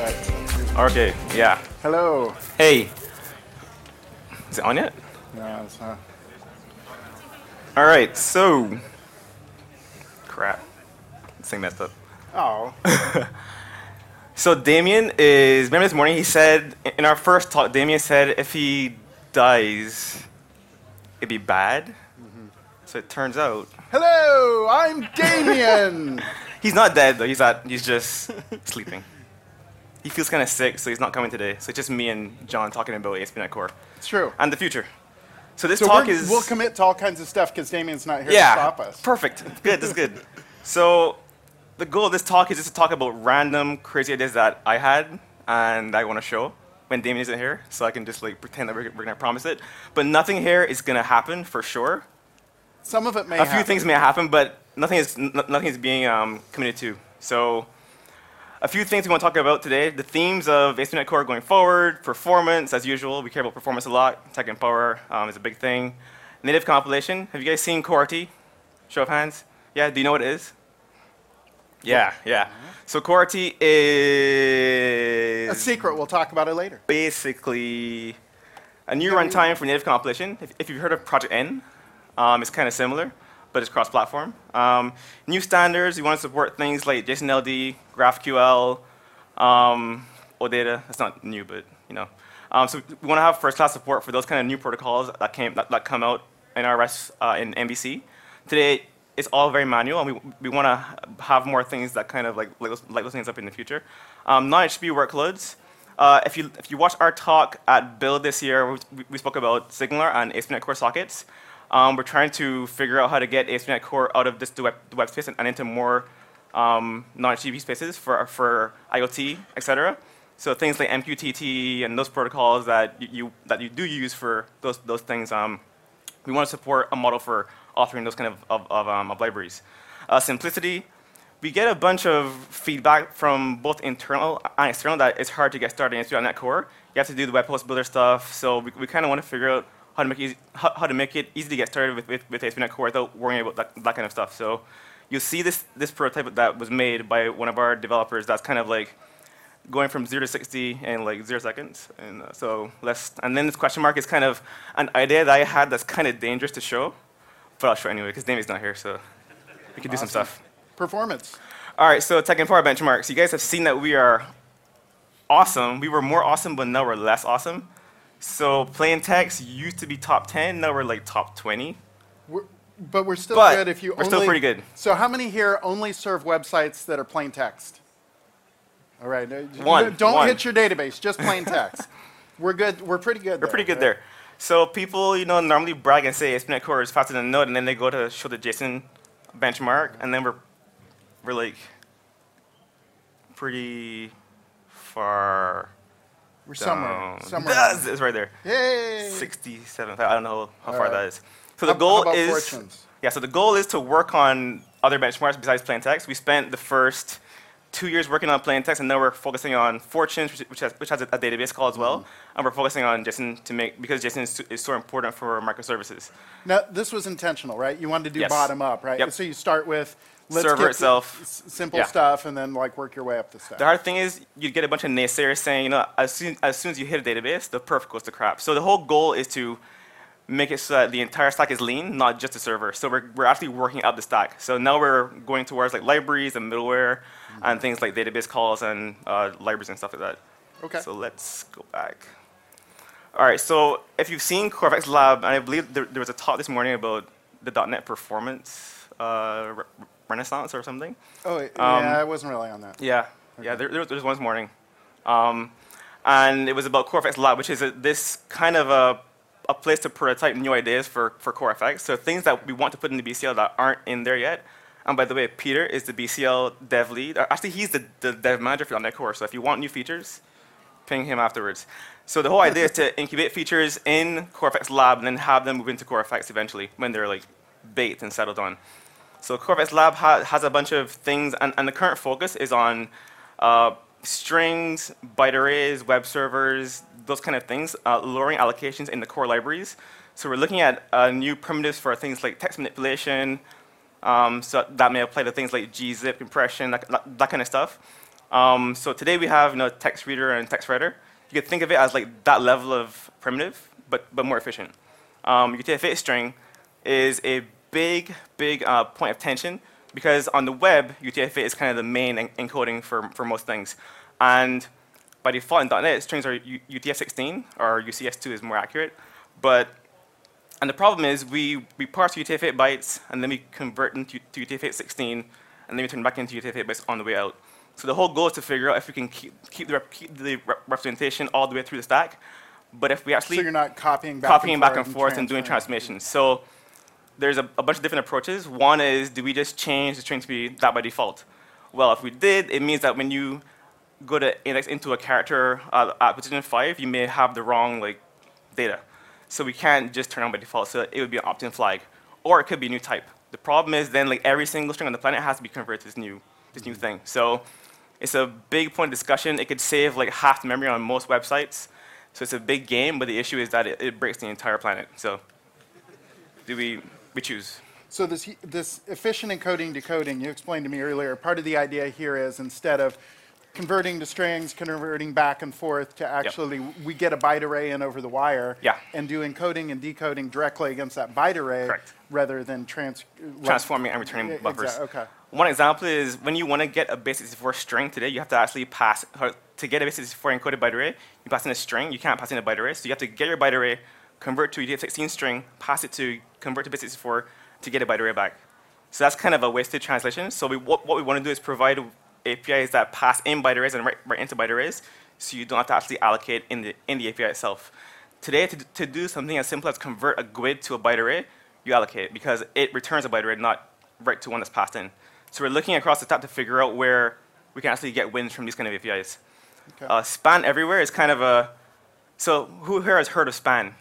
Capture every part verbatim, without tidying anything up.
Okay, yeah. Hello. Hey. Is it on yet? No, it's not. All right, so. Crap. This thing messed up. Oh. So Damien is, remember this morning he said, in our first talk, Damien said if he dies, it'd be bad. Mm-hmm. So it turns out. Hello, I'm Damien. He's not dead though, he's not, he's just sleeping. He feels kind of sick, so he's not coming today. So it's just me and John talking about A S P dot NET Core. It's true. And the future. So this so talk is... We'll commit to all kinds of stuff because Damien's not here yeah, to stop us. Perfect. Good, that's good. So the goal of this talk is just to talk about random crazy ideas that I had and I want to show when Damien isn't here, so I can just like pretend that we're, we're going to promise it. But nothing here is going to happen for sure. Some of it may A happen. few things may happen, but nothing is, n nothing is being um, committed to. So a few things we want to talk about today. The themes of A S P dot NET Core going forward, performance, as usual. We care about performance a lot. Tech and power um, is a big thing. Native compilation. Have you guys seen CoreRT? Show of hands. Yeah, do you know what it is? Yeah, yeah. So CoreRT is... a secret. We'll talk about it later. Basically a new runtime for native compilation. If, if you've heard of Project N, um, it's kind of similar, but it's cross-platform. Um, new standards, you want to support things like JSON-L D, GraphQL, um, OData. That's not new, but you know. Um, so we want to have first-class support for those kind of new protocols that came that, that come out in R S uh, in M V C. Today, it's all very manual, and we, we want to have more things that kind of like light those, light those things up in the future. Um, non-H T T P workloads. Uh, if you if you watch our talk at Build this year, we, we spoke about Signaler and A S P dot NET Core sockets. Um, we're trying to figure out how to get A S P dot NET Core out of this the web, the web space and, and into more um, non-H T T P spaces for for IoT, et cetera. So things like M Q T T and those protocols that you, you that you do use for those those things. Um, we want to support a model for authoring those kind of, of, of, um, of libraries. Uh, simplicity, we get a bunch of feedback from both internal and external that it's hard to get started in A S P dot NET Core. You have to do the web host builder stuff, so we, we kind of want to figure out how to make it easy, how, how to make it easy to get started with, with, with A S P dot NET Core without worrying about that, that kind of stuff. So you'll see this, this prototype that was made by one of our developers that's kind of like going from zero to sixty in like zero seconds. And uh, so let's, and then this question mark is kind of an idea that I had that's kind of dangerous to show. But I'll show anyway, because Damien's not here, so we can do awesome. some stuff. Performance. All right, so tech and power benchmarks. You guys have seen that we are awesome. We were more awesome, but now we're less awesome. So plain text used to be top ten, now we're like top twenty. We're, but we're still but good if you we're only... still pretty good. So how many here only serve websites that are plain text? All right. One. Don't one. hit your database, just plain text. We're good. We're pretty good We're there, pretty good right? there. So people, you know, normally brag and say A S P dot NET Core is faster than Node, and then they go to show the JSON benchmark, and then we're we're like pretty far. We're down. somewhere. Somewhere. That's, it's right there. Yay! sixty-seven. I don't know how All far right. that is. So the How- goal how about is fortunes? yeah. So the goal is to work on other benchmarks besides plain text. We spent the first two years working on plain text, and now we're focusing on Fortunes, which, which has which has a, a database call as well, mm-hmm. and we're focusing on JSON to make because JSON is, is so important for microservices. Now, this was intentional, right? You wanted to do Yes. bottom up, right? Yep. So you start with let's Server get itself. the s- simple Yeah. stuff, and then like work your way up the stack. The hard thing is you get a bunch of naysayers saying, you know, as soon as soon as you hit a database, the perf goes to crap. So the whole goal is to make it so that the entire stack is lean, not just the server. So we're, we're actually working out the stack. So now we're going towards like libraries and middleware mm-hmm. and things like database calls and uh, libraries and stuff like that. Okay. So let's go back. All right, so if you've seen CoreFX Lab, and I believe there, there was a talk this morning about the .NET performance uh, re renaissance or something. Oh, Um, yeah, I wasn't really on that. Yeah, Okay. yeah, there, there was there was one this morning. Um, and it was about CoreFX Lab, which is a, this kind of a a place to prototype new ideas for, for CoreFX. So things that we want to put in the B C L that aren't in there yet. And by the way, Peter is the B C L dev lead. Actually, he's the, the dev manager for .NET Core. So if you want new features, ping him afterwards. So the whole idea is to incubate features in CoreFX Lab and then have them move into CoreFX eventually when they're like baked and settled on. So CoreFX Lab ha has a bunch of things, and, and the current focus is on uh, strings, byte arrays, web servers, those kind of things, uh, lowering allocations in the core libraries. So we're looking at uh, new primitives for things like text manipulation. Um, so that may apply to things like gzip, compression, that, that, that kind of stuff. Um, so today we have you know, text reader and text writer. You could think of it as like that level of primitive, but, but more efficient. Um, U T F eight string is a big, big uh, point of tension because on the web, U T F eight is kind of the main en encoding for, for most things. And by default in dot net, strings are U T F sixteen, or U C S two is more accurate. But, and the problem is we, we parse U T F eight bytes, and then we convert into to U T F eight sixteen, and then we turn back into U T F eight bytes on the way out. So the whole goal is to figure out if we can keep, keep, the, rep keep the rep representation all the way through the stack. But if we actually so you're not copying back copying and back forth and forth and, and doing transformations. So there's a, a bunch of different approaches. One is, do we just change the string to be that by default? Well, if we did, it means that when you go to index into a character uh, at position five, you may have the wrong like data. So we can't just turn on by default. So it would be an opt-in flag, or it could be a new type. The problem is then like every single string on the planet has to be converted to this new this new thing. So it's a big point of discussion. It could save like half the memory on most websites. So it's a big game, but the issue is that it, it breaks the entire planet. So do we we choose? So this this efficient encoding decoding you explained to me earlier. Part of the idea here is instead of converting to strings, converting back and forth to actually, yep. we get a byte array in over the wire yeah. and do encoding and decoding directly against that byte array. Correct. Rather than trans transforming and returning exa buffers. Okay. One example is when you want to get a base sixty-four string today, you have to actually pass, to get a base sixty-four encoded byte array, you pass in a string, you can't pass in a byte array, so you have to get your byte array, convert to a U T F sixteen string, pass it to, convert to base sixty-four to get a byte array back. So that's kind of a wasted translation. So we, what, what we want to do is provide A P Is that pass in byte arrays and write, write into byte arrays, so you don't have to actually allocate in the, in the A P I itself. Today, to, to do something as simple as convert a G U I D to a byte array, you allocate it because it returns a byte array, not right to one that's passed in. So we're looking across the top to figure out where we can actually get wins from these kind of A P Is. Okay. Uh, span everywhere is kind of a, so who here has heard of span?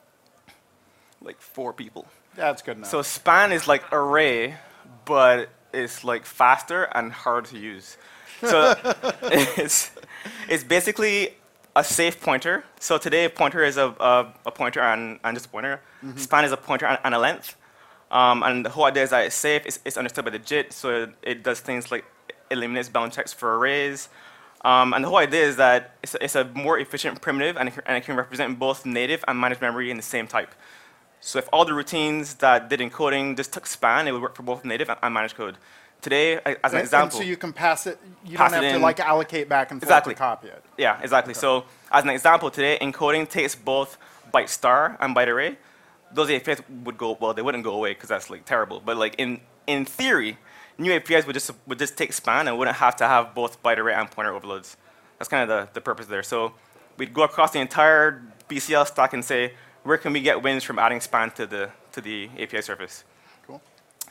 Like four people. That's good enough. So span is like array, but it's like faster and hard to use. So it's, it's basically a safe pointer. So today a pointer is a, a, a pointer and, and just a pointer. Mm-hmm. Span is a pointer and, and a length. Um, and the whole idea is that it's safe, it's, it's understood by the J I T, so it, it does things like eliminates bound checks for arrays. Um, and the whole idea is that it's a, it's a more efficient primitive, and it, can, and it can represent both native and managed memory in the same type. So if all the routines that did encoding just took span, it would work for both native and, and managed code. Today, as an and, example. And so you can pass it, you pass don't have in, to like allocate back and forth exactly. to copy it. Yeah, exactly. Okay. So as an example, today encoding takes both byte star and byte array. Those A P Is would go, well, they wouldn't go away because that's like terrible. But like in, in theory, new A P Is would just, would just take span and wouldn't have to have both byte array and pointer overloads. That's kind of the, the purpose there. So we'd go across the entire B C L stack and say, where can we get wins from adding span to the, to the A P I surface? Cool.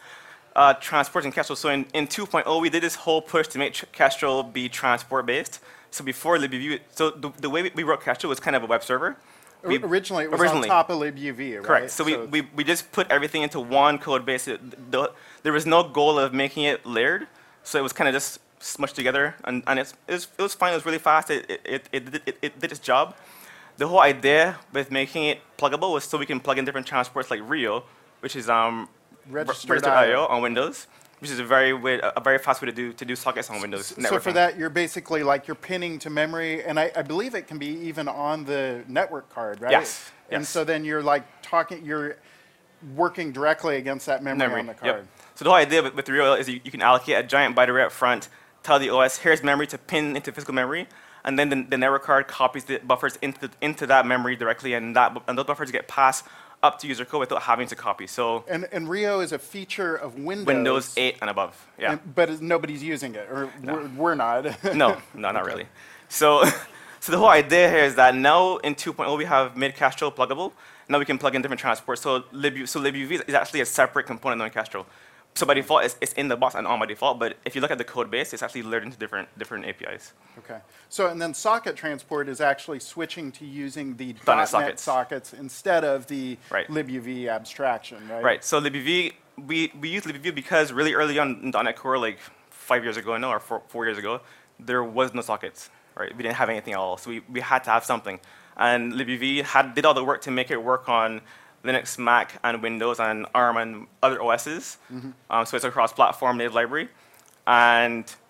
Uh, transport and Kestrel. So in, in two point oh, we did this whole push to make Kestrel be transport-based. So before LibUV, so the, the way we, we wrote Kestrel was kind of a web server. We, originally, it was originally. on top of LibUV, right? Correct. So, so we, we, we just put everything into one code base. It, the, there was no goal of making it layered, so it was kind of just smushed together, and, and it's, it, was, it was fine. It was really fast. It, it, it, it, did, it, it did its job. The whole idea with making it pluggable was so we can plug in different transports like Rio, which is um, registered I O on Windows, which is a very way, a very fast way to do to do sockets on Windows. So, so for that, you're basically like you're pinning to memory, and I, I believe it can be even on the network card, right? Yes. And yes. so then you're like talking, you're working directly against that memory, memory. on the card. Yep. So the whole idea with, with Rio is you, you can allocate a giant byte array up front, tell the O S here's memory to pin into physical memory, and then the, the network card copies the buffers into the, into that memory directly, and that and those buffers get passed up to user code without having to copy. So and, and Rio is a feature of Windows. Windows eight and above. Yeah. And, but nobody's using it, or no. we're, we're not. no, no, not really. So, so the whole idea here is that now in two point oh we have made Kestrel pluggable. Now we can plug in different transports. So LibU, so LibUV is actually a separate component on Kestrel. So by default, it's, it's in the box and on by default. But if you look at the code base, it's actually layered into different different A P Is. Okay. So and then socket transport is actually switching to using the dot .NET sockets. sockets instead of the right. LibUV abstraction, right? Right. So LibUV, we we use LibUV because really early on in .NET Core, like five years ago, no, or four, four years ago, there was no sockets. Right. We didn't have anything at all. So we we had to have something. And LibUV had did all the work to make it work on Linux, Mac, and Windows, and ARM, and other O Ss. Mm-hmm. um, so it's a cross-platform native library. And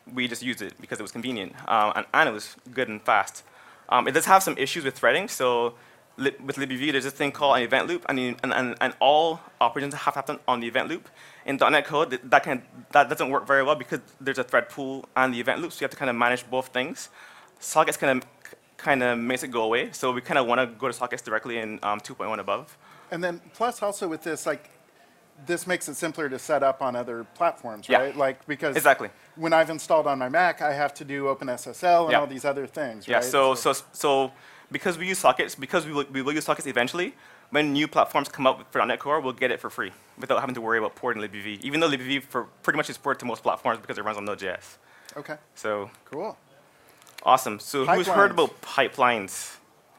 we just used it because it was convenient, um, and, and it was good and fast. Um, it does have some issues with threading, so li with LibUV, there's this thing called an event loop, and, and, and, and all operations have to happen on the event loop. In dot NET code, that, that, can, that doesn't work very well because there's a thread pool and the event loop, so you have to kind of manage both things. Sockets kind of kind of makes it go away, so we kind of want to go to sockets directly in um, two point one above. And then plus also with this, like, this makes it simpler to set up on other platforms, Yeah. right? Like, because Exactly. when I've installed on my Mac, I have to do OpenSSL and Yeah. all these other things, Yeah, right? so, so, so because we use sockets, because we will, we will use sockets eventually, when new platforms come up for dot NET Core, we'll get it for free without having to worry about porting LibUV, even though LibUV for pretty much is ported to most platforms because it runs on Node.js. Okay, So cool. awesome. So who's heard Pipelines. about pipelines?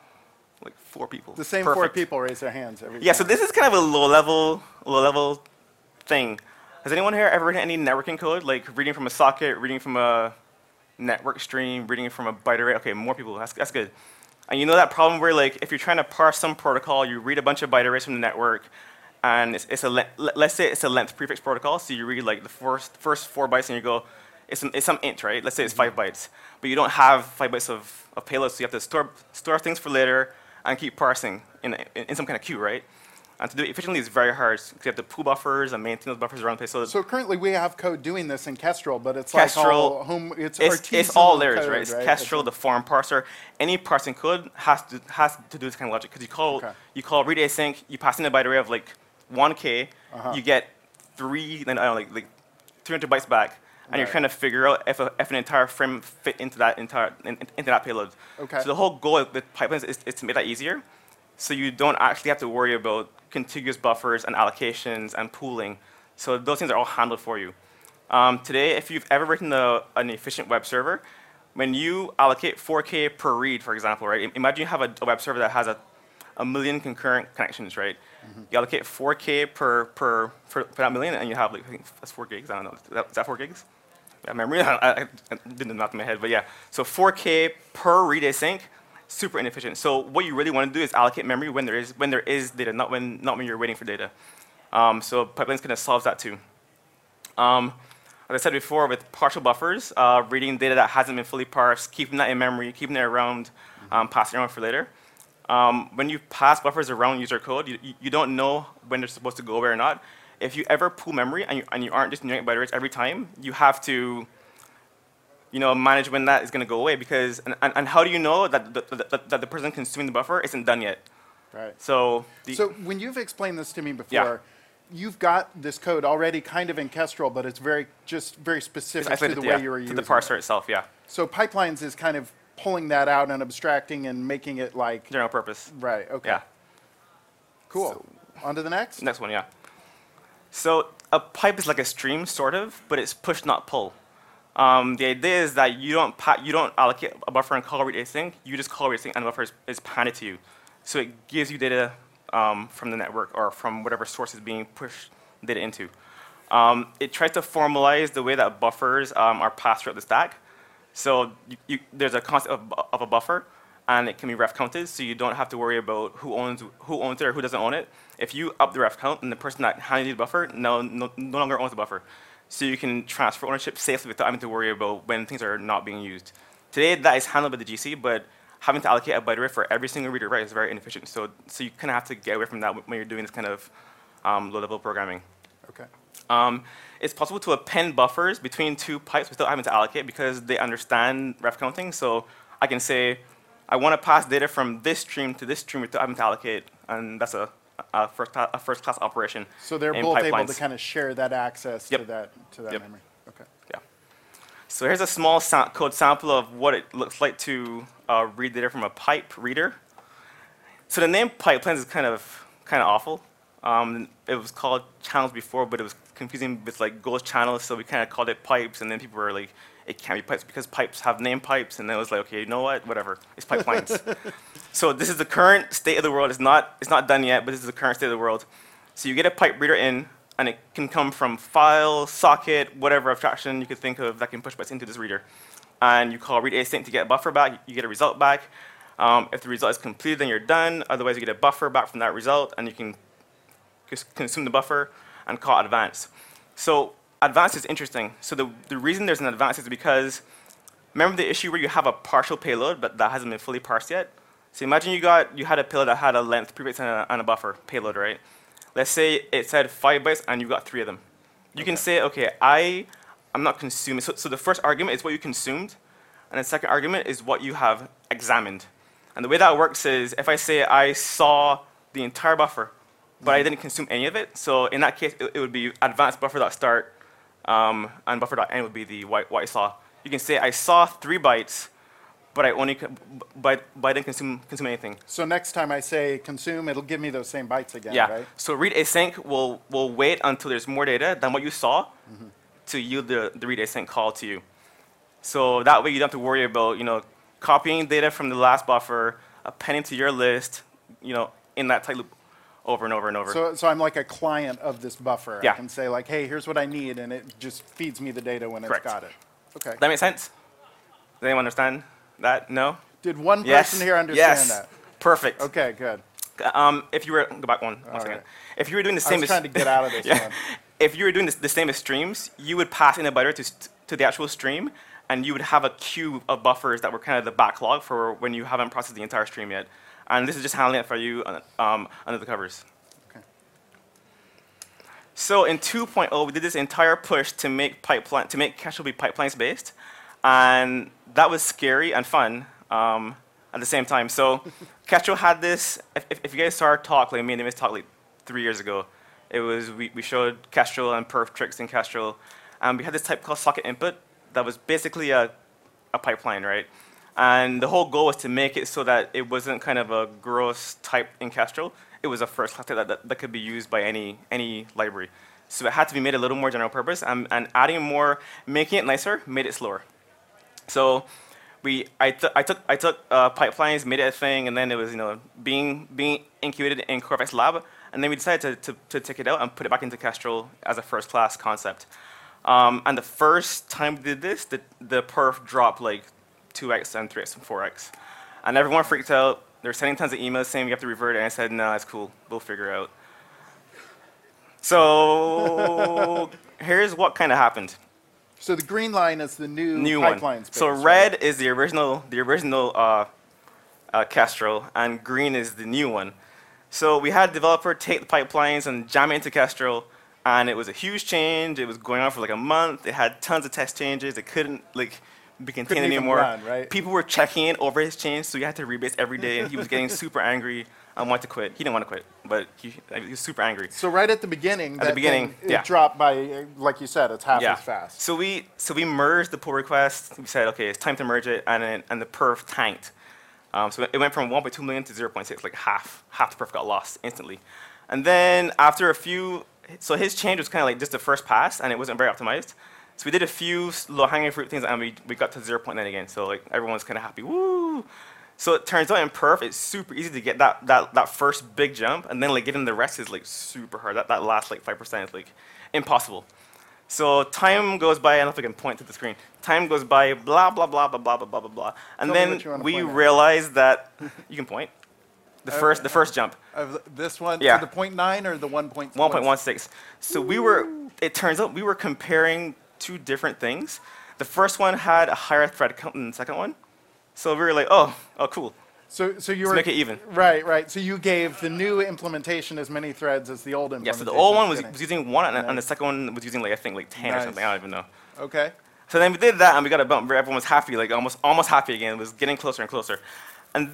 Like four people. The same four Perfect. people raise their hands every Yeah, time. so this is kind of a low-level, low-level thing. Has anyone here ever written any networking code, like reading from a socket, reading from a network stream, reading from a byte array? Okay, more people. That's that's good. And you know that problem where, like, if you're trying to parse some protocol, you read a bunch of byte arrays from the network, and it's, it's a le let's say it's a length prefix protocol, so you read like the first first four bytes, and you go, it's some, it's some int, right? Let's say it's five bytes, but you don't have five bytes of, of payload, so you have to store store things for later and keep parsing in, in, in some kind of queue, right? And to do it efficiently is very hard, because you have to pool buffers and maintain those buffers around the place. So, So currently we have code doing this in Kestrel, but it's Kestrel, like all home, it's, it's, it's all artisanal layers, code, right? It's right? Kestrel, the form parser. Any parsing code has to has to do this kind of logic, because you call Okay. you call read async, you pass in a byte array of like one K, Uh-huh. you get three, then I don't know, like like three hundred bytes back, and you're Right. trying to figure out if, a, if an entire frame fit into that entire in, into that payload. Okay. So the whole goal with pipelines is, is to make that easier, so you don't actually have to worry about contiguous buffers and allocations and pooling. So those things are all handled for you. Um, today, if you've ever written a, an efficient web server, when you allocate four K per read, for example, right? Imagine you have a, a web server that has a, a million concurrent connections, right? Mm-hmm. You allocate four K per, per, for, for that million, and you have, like, I think that's four gigs, I don't know. Is that, is that four gigs? That memory? I, I, I didn't do the math in my head, but yeah. So four K per read async, super inefficient. So what you really want to do is allocate memory when there is when there is data, not when not when you're waiting for data. Um, so pipelines kind of solves that too. Um, as I said before, with partial buffers, uh, reading data that hasn't been fully parsed, keeping that in memory, keeping it around, um, passing it around for later. Um, when you pass buffers around user code, you, you don't know when they're supposed to go away or not. If you ever pool memory and you, and you aren't just doing it byte arrays every time, you have to you know, manage when that is going to go away, because, and, and, and how do you know that the, that, that the person consuming the buffer isn't done yet? Right. So, the, So when you've explained this to me before, Yeah. you've got this code already kind of in Kestrel, but it's very just very it's specific to isolated, the yeah, way you were to using the it. parser itself, yeah, So pipelines is kind of pulling that out and abstracting and making it like general purpose. right. Okay. Yeah. Cool. On to the next. Next one, yeah. So a pipe is like a stream, sort of, but it's push, not pull. Um, the idea is that you don't pa you don't allocate a buffer and call read async. You just call read async, and the buffer is, is handed to you. So it gives you data um, from the network or from whatever source is being pushed data into. Um, it tries to formalize the way that buffers um, are passed throughout the stack. So you, you, there's a concept of, of a buffer, and it can be ref counted, so you don't have to worry about who owns who owns it or who doesn't own it. If you up the ref count, and the person that handed you the buffer no, no, no longer owns the buffer. So you can transfer ownership safely without having to worry about when things are not being used. Today, that is handled by the G C, but having to allocate a byte array for every single read or write is very inefficient. So, so you kind of have to get away from that when you're doing this kind of um, low-level programming. Okay. Um, it's possible to append buffers between two pipes without having to allocate, because they understand ref counting. So I can say, I want to pass data from this stream to this stream without having to allocate, and that's a, a, first, a first class operation. So they're in both able pipelines. to kind of share that access Yep. to that to that Yep. memory. Okay. Yeah. So here's a small sa code sample of what it looks like to uh, read data from a pipe reader. So the name pipelines is kind of kind of awful. Um, it was called channels before, but it was confusing with like ghost channels, so we kind of called it pipes, and then people were like, it can't be pipes because pipes have name pipes, and then it was like, okay, you know what, whatever, it's pipelines. So this is the current state of the world. It's not, it's not done yet, but this is the current state of the world. So you get a pipe reader in, and it can come from file, socket, whatever abstraction you could think of that can push bytes into this reader. And you call read async to get a buffer back, you get a result back. Um, if the result is completed, then you're done. Otherwise, you get a buffer back from that result, and you can just consume the buffer and call advance. So advanced is interesting. So the, the reason there's an advanced is because, remember the issue where you have a partial payload, but that hasn't been fully parsed yet? So imagine you got you had a payload that had a length, prebytes, and a, and a buffer payload, right? Let's say it said five bytes, and you got three of them. You Okay. can say, okay, I, I'm not consuming. So, so the first argument is what you consumed, and the second argument is what you have examined. And the way that works is, if I say I saw the entire buffer, but I didn't consume any of it, so in that case, it, it would be advanced buffer.start, um, and buffer.end would be the what, what I saw. You can say I saw three bytes, but I only, co- but, but I didn't consume, consume anything. So next time I say consume, it'll give me those same bytes again, Yeah. right? So read async will will wait until there's more data than what you saw to yield the, the read async call to you. So that way you don't have to worry about, you know, copying data from the last buffer, appending to your list, you know, in that tight loop over and over and over. So, so I'm like a client of this buffer. Yeah. I can say like, hey, here's what I need, and it just feeds me the data when Correct. it's got it. Okay. That makes sense? Does anyone understand that? No? Did one Yes. person here understand yes. that? Perfect. Okay, good. Um, if you were, go back one, one All second. right. If you were doing the I same was as, trying to get out of this yeah. one. If you were doing this, the same as streams, you would pass in a byte to, st- to the actual stream, and you would have a queue of buffers that were kind of the backlog for when you haven't processed the entire stream yet. And this is just handling it for you uh, um, under the covers. Okay. So in two point oh, we did this entire push to make pipeline to make Kestrel be pipelines based, and that was scary and fun um, at the same time. So Kestrel had this. If, if, if you guys saw our talk, like me and Amos talk like three years ago, it was we, we showed Kestrel and perf tricks in Kestrel, and we had this type called socket input that was basically a a pipeline, right? And the whole goal was to make it so that it wasn't kind of a gross type in Kestrel. It was a first class type that, that, that could be used by any any library. So it had to be made a little more general purpose, and, and adding more, making it nicer, made it slower. So we, I, th- I took I took uh, pipelines, made it a thing, and then it was you know being being incubated in CoreFX Lab, and then we decided to, to, to take it out and put it back into Kestrel as a first class concept. Um, and the first time we did this, the the perf dropped like two x and three x and four x, and everyone freaked out. They were sending tons of emails saying we have to revert it, and I said, no, it's cool, we'll figure it out. So here's what kind of happened. So the green line is the new, New pipeline one. space. So right? red is the original, the original uh, uh, Kestrel, and green is the new one. So we had a developer take the pipelines and jam it into Kestrel, and it was a huge change. It was going on for like a month. It had tons of test changes. It couldn't like be contained Couldn't even anymore. run, right? People were checking in over his change, so you had to rebase every day, and he was getting super angry and wanted to quit. He didn't want to quit, but he, he was super angry. So right at the beginning, At the that beginning, thing, it yeah. dropped by, uh, like you said, it's half Yeah. as fast. So we so we merged the pull request. We said, okay, it's time to merge it, and then, and the perf tanked. Um, so it went from one point two million to zero point six, like half. Half the perf got lost instantly. And then after a few, so his change was kind of like just the first pass, and it wasn't very optimized. So we did a few low-hanging fruit things, and we, we got to zero point nine again. So like everyone's kind of happy. Woo! So it turns out in perf, it's super easy to get that, that, that first big jump, and then like getting the rest is like super hard. That, that last like five percent is like impossible. So time goes by, I don't know if I can point to the screen. Time goes by, blah, blah, blah, blah, blah, blah, blah, blah, blah. And Tell me then what you wanna we point at. realized that, you can point, the Uh, first, the first jump. Of this one, Yeah. to the point nine or the one point one point one six. So we were, it turns out we were comparing two different things. The first one had a higher thread count than the second one. So we were like, oh, oh, cool. So, so you Let's were make it even. Right, right. So you gave the new implementation as many threads as the old Yeah, implementation. so the old one was, Kidding. was using one, and, and the Nice. second one was using like, I think like ten or Nice. something, I don't even know. Okay. So then we did that, and we got a bump where everyone was happy, like almost almost happy again. It was getting closer and closer. And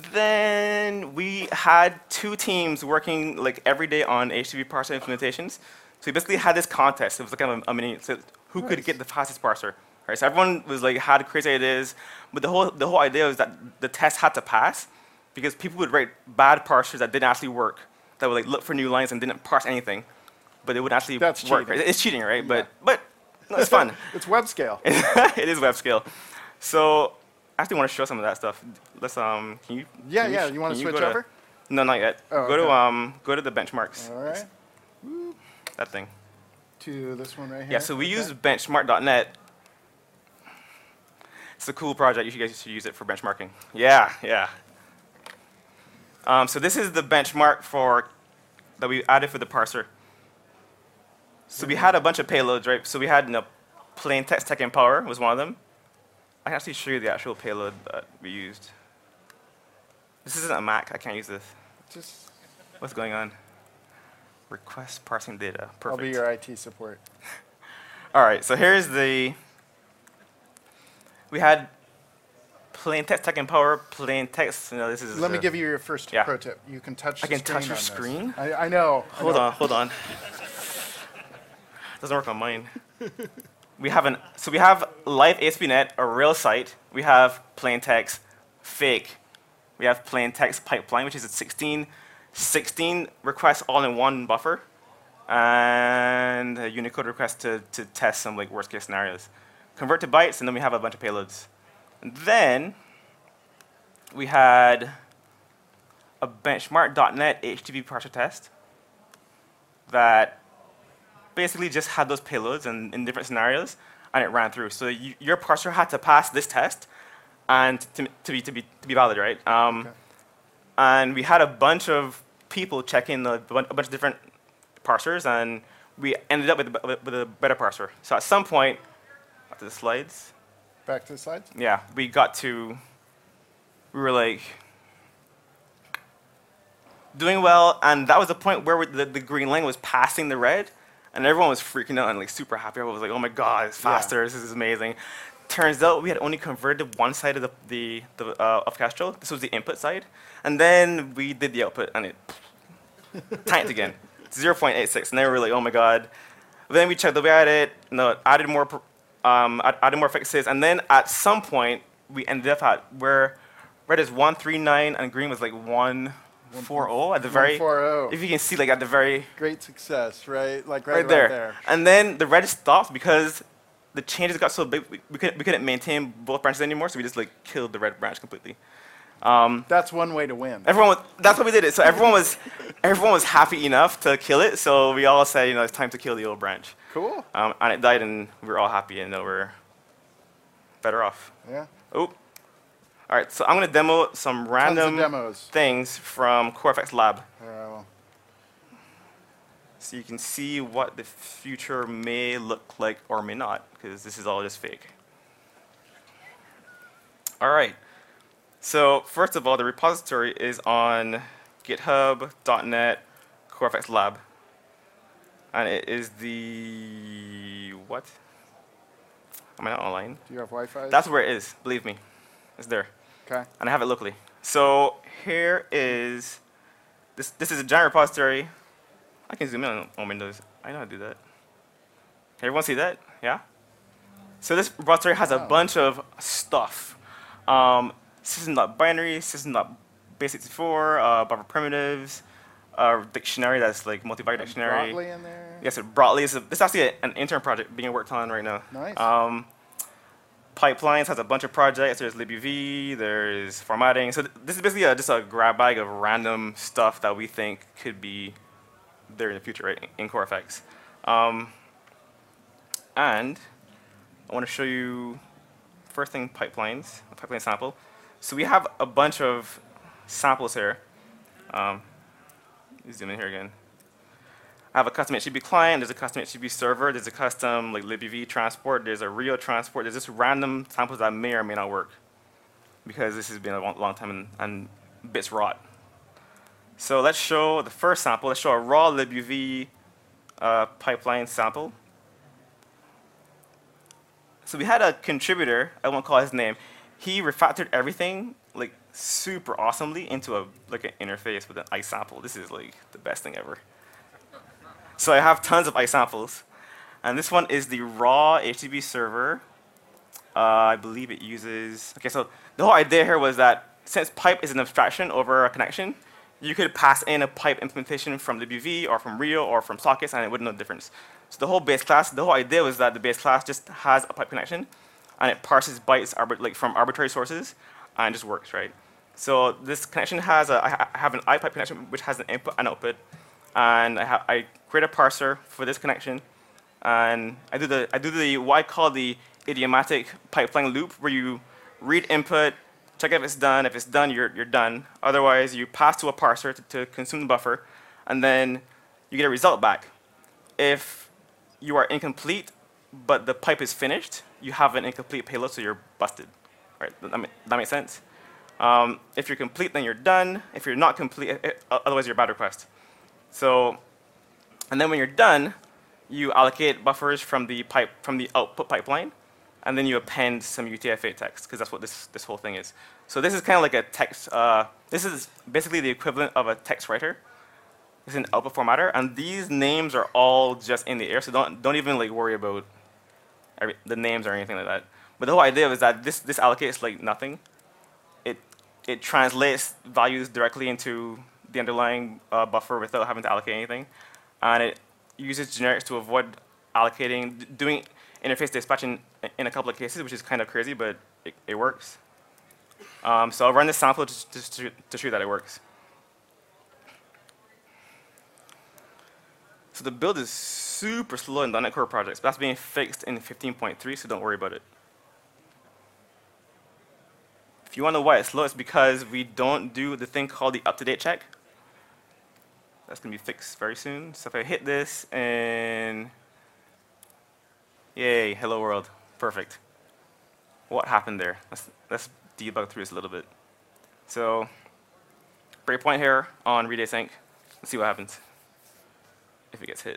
then we had two teams working like every day on H T T P parser implementations. So we basically had this contest. It was like kind of a mini, so who could Nice. get the fastest parser. Right? So everyone was like had crazy ideas, but the whole the whole idea was that the test had to pass because people would write bad parsers that didn't actually work, that would like look for new lines and didn't parse anything, but it would actually That's work. cheating. Right? It's cheating, right? But but no, it's fun. It's web scale. It is web scale. So I actually want to show some of that stuff. Let's um. Can you? Yeah, can yeah. sh- You want to can switch go over? No, not yet. Oh, go to okay. um. Go to the benchmarks. All right. That thing. To this one right here. Yeah. So we Okay. use benchmark dot net. It's a cool project. You should- guys should use it for benchmarking. Yeah, yeah. Um, so this is the benchmark for that we added for the parser. So we had a bunch of payloads, right? So we had, you know, plain text tech and power was one of them. I can actually show you the actual payload that we used. This isn't a Mac. I can't use this. Just, What's going on? Request parsing data. Perfect. I'll be your I T support. All right. So here's the. We had plain text tech and power. Plain text. You know, this is. Let me uh, give you your first yeah. pro tip. You can touch I the can touch screen your on this. screen? I, I know. I Hold know. on. Hold on. Doesn't work on mine. We have an. So we have live A S P dot net, a real site. We have plain text, fake. We have plain text pipeline, which is a sixteen, sixteen requests all in one buffer, and a Unicode request to, to test some like worst case scenarios. Convert to bytes, and then we have a bunch of payloads. And then we had a benchmark dot net H T T P parser test that basically just had those payloads in, in different scenarios, and it ran through. So you, your parser had to pass this test, and to, to be to be to be valid, right? Um, Okay. And we had a bunch of people checking a, bun- a bunch of different parsers, and we ended up with, a- with a better parser. So at some point, after the slides, Back to the slides. yeah, we got to, we were like doing well, and that was the point where we, the, the green line was passing the red, and everyone was freaking out and like super happy. Everyone was like, "Oh my god, it's faster! Yeah. This is amazing." Turns out we had only converted one side of the, the, the uh, of Castro. This was the input side, and then we did the output, and it tanked again, zero point eight six, and then we were like, "Oh my god!" Then we checked the way at it, no, added more, pr- um, add- added more fixes, and then at some point we ended up at where red is one three nine and green was like one four zero at the very. one forty. If you can see, like at the very Great success, right? Like right, right, right there. there. And then the red stopped because the changes got so big we, we couldn't we couldn't maintain both branches anymore, so we just like killed the red branch completely. Um, That's one way to win. everyone was, that's what we did it. So everyone was everyone was happy enough to kill it. So we all said, you know, it's time to kill the old branch. Cool. Um, and it died, and we were all happy, and now we're better off. Yeah. Oh, all right. So I'm gonna demo some Tons of random demos. things from CoreFX Lab, Uh, well, so you can see what the future may look like or may not, because this is all just fake. All right. So first of all, the repository is on github dot net CoreFX Lab, and it is the what? Am I not online? do you have Wi-Fi? That's where it is. Believe me, it's there. okay. And I have it locally. So here is, this This is a giant repository. I can zoom in on, on Windows. I know how to do that. Can everyone see that? Yeah? So this repository has a Wow. bunch of stuff. Um, system.binary, system.base sixty-four, uh, buffer primitives, uh, dictionary that's like multi-byte dictionary. Broadly in there. Yes, it broadly. It's a, this is actually a, an intern project being worked on right now. Nice. Um, Pipelines has a bunch of projects. There's libuv, there's formatting. So th- this is basically a, just a grab bag of random stuff that we think could be there in the future, right, in CoreFX. Um, and I want to show you, first thing, pipelines, a pipeline sample. So we have a bunch of samples here. Um, let me zoom in here again. I have a custom H T T P client, there's a custom H T T P server, there's a custom like libuv transport, there's a Rio transport, there's just random samples that may or may not work because this has been a long, long time and, and bits rot. So let's show the first sample. Let's show a raw libuv uh, pipeline sample. So we had a contributor, I won't call his name. He refactored everything like super awesomely into a like an interface with an I sample. This is like the best thing ever. So I have tons of I samples, and this one is the raw H T T P server. Uh, I believe it uses. Okay, so the whole idea here was that since pipe is an abstraction over a connection, you could pass in a pipe implementation from libuv or from Rio or from sockets, and it wouldn't know the difference. So the whole base class, the whole idea was that the base class just has a pipe connection, and it parses bytes arbit- like from arbitrary sources, and it just works, right? So this connection has a. I ha- I have an I pipe connection which has an input and output, and I, ha- I create a parser for this connection, and I do the I do the what I call the idiomatic pipeline loop, where you read input, check if it's done. If it's done, you're you're done. Otherwise, you pass to a parser to, to consume the buffer, and then you get a result back. If you are incomplete, but the pipe is finished, you have an incomplete payload, so you're busted. Right? That, ma- that makes sense? Um, if you're complete, then you're done. If you're not complete, eh, eh, otherwise you're a bad request. So, and then when you're done, you allocate buffers from the pipe from the output pipeline, and then you append some U T F eight text, because that's what this this whole thing is. So this is kind of like a text. Uh, this is basically the equivalent of a text writer. It's an output formatter, and these names are all just in the air. So don't don't even like worry about every, the names or anything like that. But the whole idea is that this this allocates like nothing. It it translates values directly into the underlying uh, buffer without having to allocate anything, and it uses generics to avoid allocating, d- doing interface dispatching in a couple of cases, which is kind of crazy, but it, it works. Um, so I'll run this sample just, just to, to show you that it works. So the build is super slow in .NET Core projects, but that's being fixed in fifteen point three, so don't worry about it. If you want to know why it's slow, it's because we don't do the thing called the up-to-date check. That's going to be fixed very soon. So if I hit this and yay, hello world, perfect. What happened there? Let's, let's debug through this a little bit. So breakpoint here on read async. Let's see what happens if it gets hit.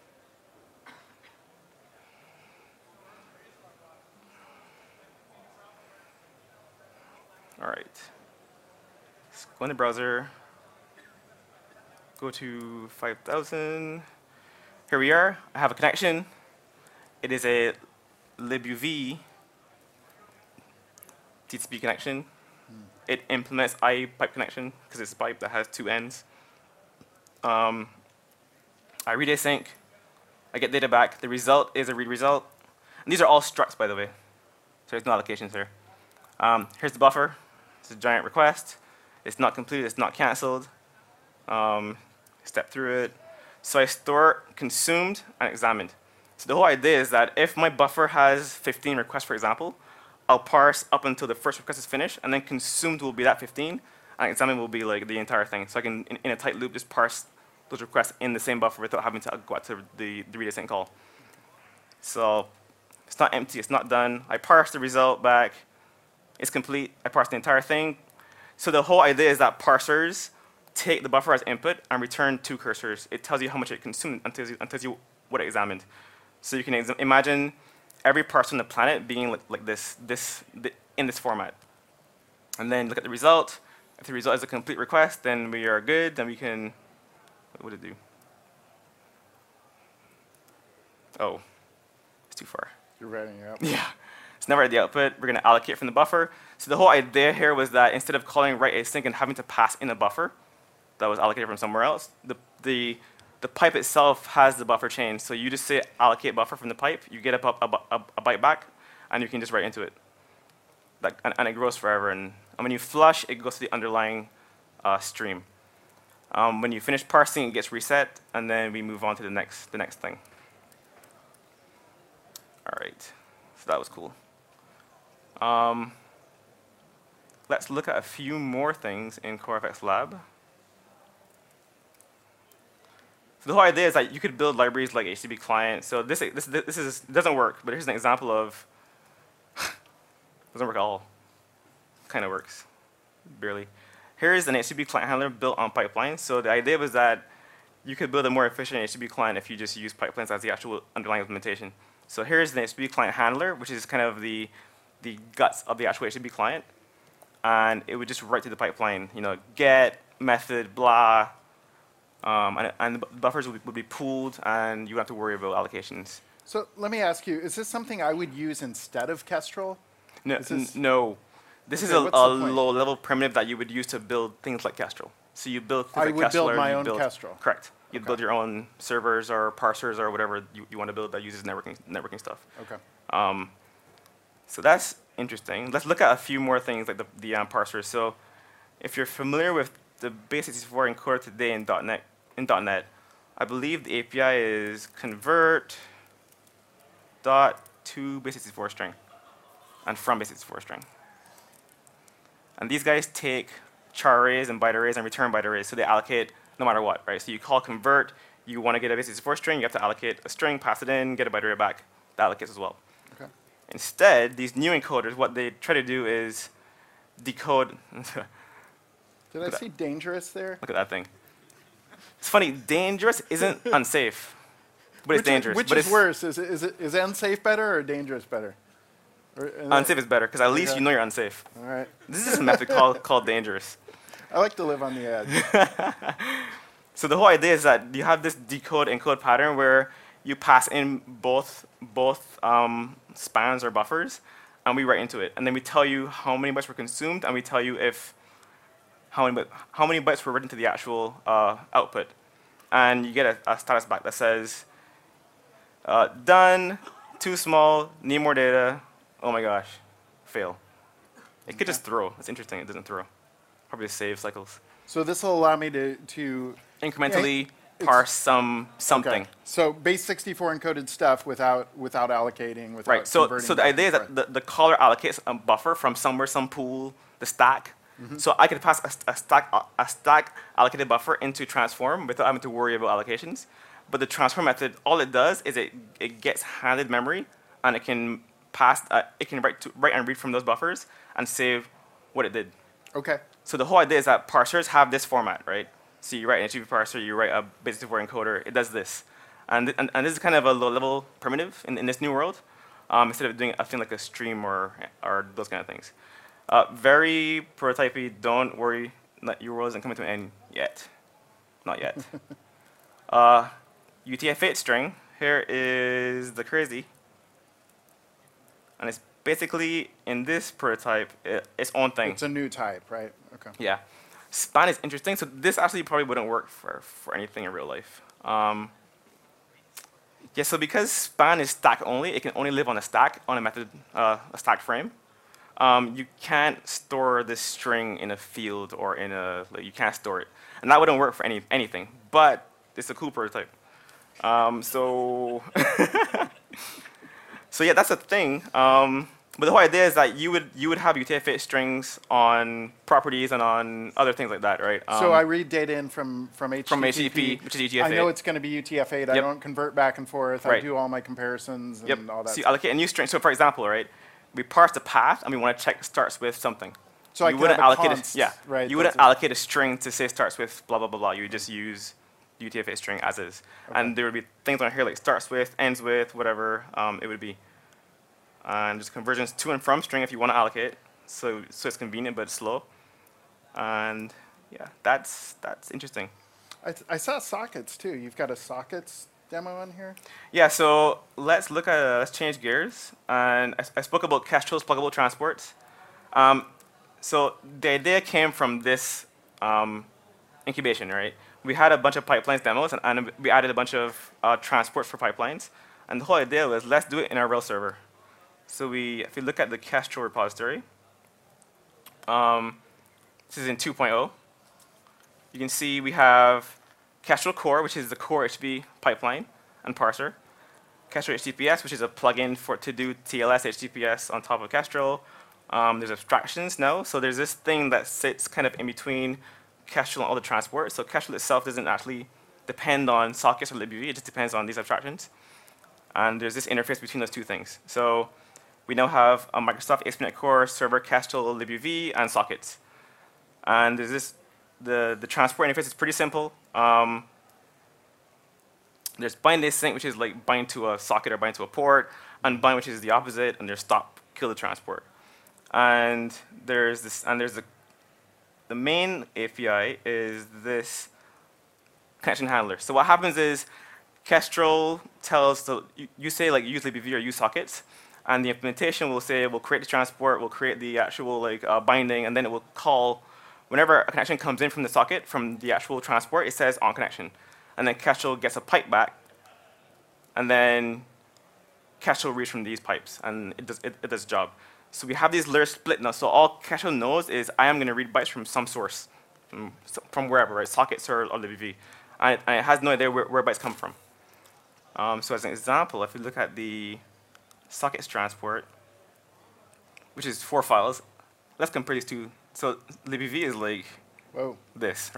All right. Let's go in the browser. Go to five thousand. Here we are. I have a connection. It is a libuv T T P connection. Hmm. It implements iPipe connection because it's a pipe that has two ends. Um, I read async. I get data back. The result is a read result. And these are all structs, by the way. So there's no allocations here. Um, here's the buffer. It's a giant request. It's not completed. It's not canceled. Um, step through it. So I store consumed and examined. So the whole idea is that if my buffer has fifteen requests, for example, I'll parse up until the first request is finished, and then consumed will be that fifteen, and examined will be like the entire thing. So I can, in, in a tight loop, just parse those requests in the same buffer without having to go out to the, the read async call. So it's not empty. It's not done. I parse the result back. It's complete. I parse the entire thing. So the whole idea is that parsers take the buffer as input and return two cursors. It tells you how much it consumed and tells you, and tells you what it examined. So you can ex imagine every parser on the planet being like, like this, this, th in this format. And then look at the result. If the result is a complete request, then we are good. Then we can, what did it do? Oh, it's too far. You're writing it up. Yeah. It's never at the output. We're going to allocate from the buffer. So the whole idea here was that instead of calling write async and having to pass in a buffer that was allocated from somewhere else, the, the, the pipe itself has the buffer chain. So you just say allocate buffer from the pipe, you get a, a, a, a byte back, and you can just write into it. That, and, and it grows forever. And, and when you flush, it goes to the underlying uh, stream. Um, when you finish parsing, it gets reset, and then we move on to the next, the next thing. All right. So that was cool. Um, let's look at a few more things in CoreFX Lab. So the whole idea is that you could build libraries like H T T P client. So this this this is doesn't work, but here's an example of doesn't work at all. Kind of works, barely. Here is an H T T P client handler built on pipelines. So the idea was that you could build a more efficient H T T P client if you just use pipelines as the actual underlying implementation. So here's the H T T P client handler, which is kind of the the guts of the actual H T T P client, and it would just write to the pipeline. You know, get method blah, um, and, and the buffers would be, would be pooled, and you don't have to worry about allocations. So let me ask you: is this something I would use instead of Kestrel? No, Is this, n no. This okay, is a, what's a the point? low-level primitive that you would use to build things like Kestrel. So you build things I like would Kestrel, build my you own build, Kestrel. Correct. You Okay. build your own servers or parsers or whatever you, you want to build that uses networking networking stuff. Okay. Um, so that's interesting. Let's look at a few more things like the, the um, parsers. So if you're familiar with the base sixty-four encoder today in .NET, in .NET, I believe the A P I is convert dot to base sixty-four string and from base sixty-four string. And these guys take char arrays and byte arrays and return byte arrays, so they allocate no matter what, right? So you call convert, you want to get a base sixty-four string, you have to allocate a string, pass it in, get a byte array back. That allocates as well. Okay. Instead, these new encoders, what they try to do is decode. Did I see dangerous there? Look at that thing. It's funny, dangerous isn't unsafe, but Which it's dangerous. Is, which but is it's worse? Is it, is it is unsafe better or dangerous better? Or, uh, unsafe is better, because at least Okay. you know you're unsafe. All right. This is a method called, called dangerous. I like to live on the edge. So the whole idea is that you have this decode encode pattern where you pass in both both um, spans or buffers, and we write into it, and then we tell you how many bytes were consumed, and we tell you if how many how many bytes were written to the actual uh, output, and you get a, a status back that says uh, done, too small, need more data. Oh my gosh, fail. It could just throw. That's interesting. It doesn't throw. Probably save cycles. So this will allow me to to Incrementally it's- parse some something. Okay. So base sixty-four encoded stuff without without allocating, without Right. So converting so the back idea is and that the, the caller allocates a buffer from somewhere, some pool, the stack. Mm-hmm. So I could pass a, a stack a stack allocated buffer into transform without having to worry about allocations. But the transform method, all it does is it it gets handed memory, and it can pass uh, it can write to, write and read from those buffers and save what it did. Okay. So the whole idea is that parsers have this format, right? So you write an H T T P parser, you write a base sixty-four encoder, it does this. And, th and, and this is kind of a low-level primitive in, in this new world, um, instead of doing a thing like a stream or, or those kind of things. Uh, very prototypey, don't worry, that your world isn't coming to an end yet. Not yet. uh, U T F eight string, here is the crazy. And it's basically, in this prototype, it, its own thing. It's a new type, right? Okay. Yeah. Span is interesting. So this actually probably wouldn't work for, for anything in real life. Um, yeah, so because span is stack only, it can only live on a stack, on a method, uh, a stack frame. Um, you can't store this string in a field or in a, like, you can't store it. And that wouldn't work for any, anything, but it's a cool prototype. Um, so, so yeah, that's a thing. Um, But the whole idea is that you would you would have U T F eight strings on properties and on other things like that, right? So Um, I read data in from from H T T P. From H T T P, which is U T F eight. I know it's going to be U T F eight. I Yep. don't convert back and forth. I Right. do all my comparisons and Yep. all that. So you stuff. allocate a new string. So for example, right, we parse the path and we want to check starts with something. So I you could wouldn't have a allocate const, a, yeah, right, you wouldn't that's a- allocate a string to say starts with blah blah blah blah. You would just use U T F eight string as is, and there would be things on here like starts with, ends with, whatever um, it would be. And just conversions to and from string if you want to allocate. So so it's convenient but it's slow. And yeah, that's that's interesting. I, th- I saw sockets too. You've got a sockets demo on here. Yeah, so let's look at uh, let's change gears. And I, I spoke about Kestrel's pluggable transports. Um, so the idea came from this um, incubation, right? We had a bunch of pipelines demos, and, and we added a bunch of uh, transports for pipelines. And the whole idea was let's do it in our Rails server. So we, if you look at the Kestrel repository, um, this is in two point oh. You can see we have Kestrel Core, which is the core H T T P pipeline and parser. Kestrel H T T P S, which is a plugin for to do T L S H T T P S on top of Kestrel. Um, there's abstractions now, so there's this thing that sits kind of in between Kestrel and all the transport. So Kestrel itself doesn't actually depend on sockets or libuv, it just depends on these abstractions. And there's this interface between those two things. So we now have a Microsoft A S P dot NET Core server, Kestrel, libuv, and sockets. And there's this, the, the transport interface is pretty simple. Um, there's bind async, which is like bind to a socket or bind to a port, unbind, which is the opposite, and there's stop, kill the transport. And there's this, and there's the, the main A P I is this connection handler. So what happens is Kestrel tells, so you, you say like use libuv or use sockets, and the implementation will say we'll create the transport, we'll create the actual like uh, binding, and then it will call whenever a connection comes in from the socket from the actual transport, it says on connection, and then Kestrel gets a pipe back, and then Kestrel reads from these pipes, and it does it, it does its job. So we have these layers split now. So all Kestrel knows is I am going to read bytes from some source, from, from wherever, right? Sockets or, or libuv, and it, and it has no idea where, where bytes come from. Um, so as an example, if we look at the sockets transport, which is four files, let's compare these two. So libuv is like Whoa. this, right?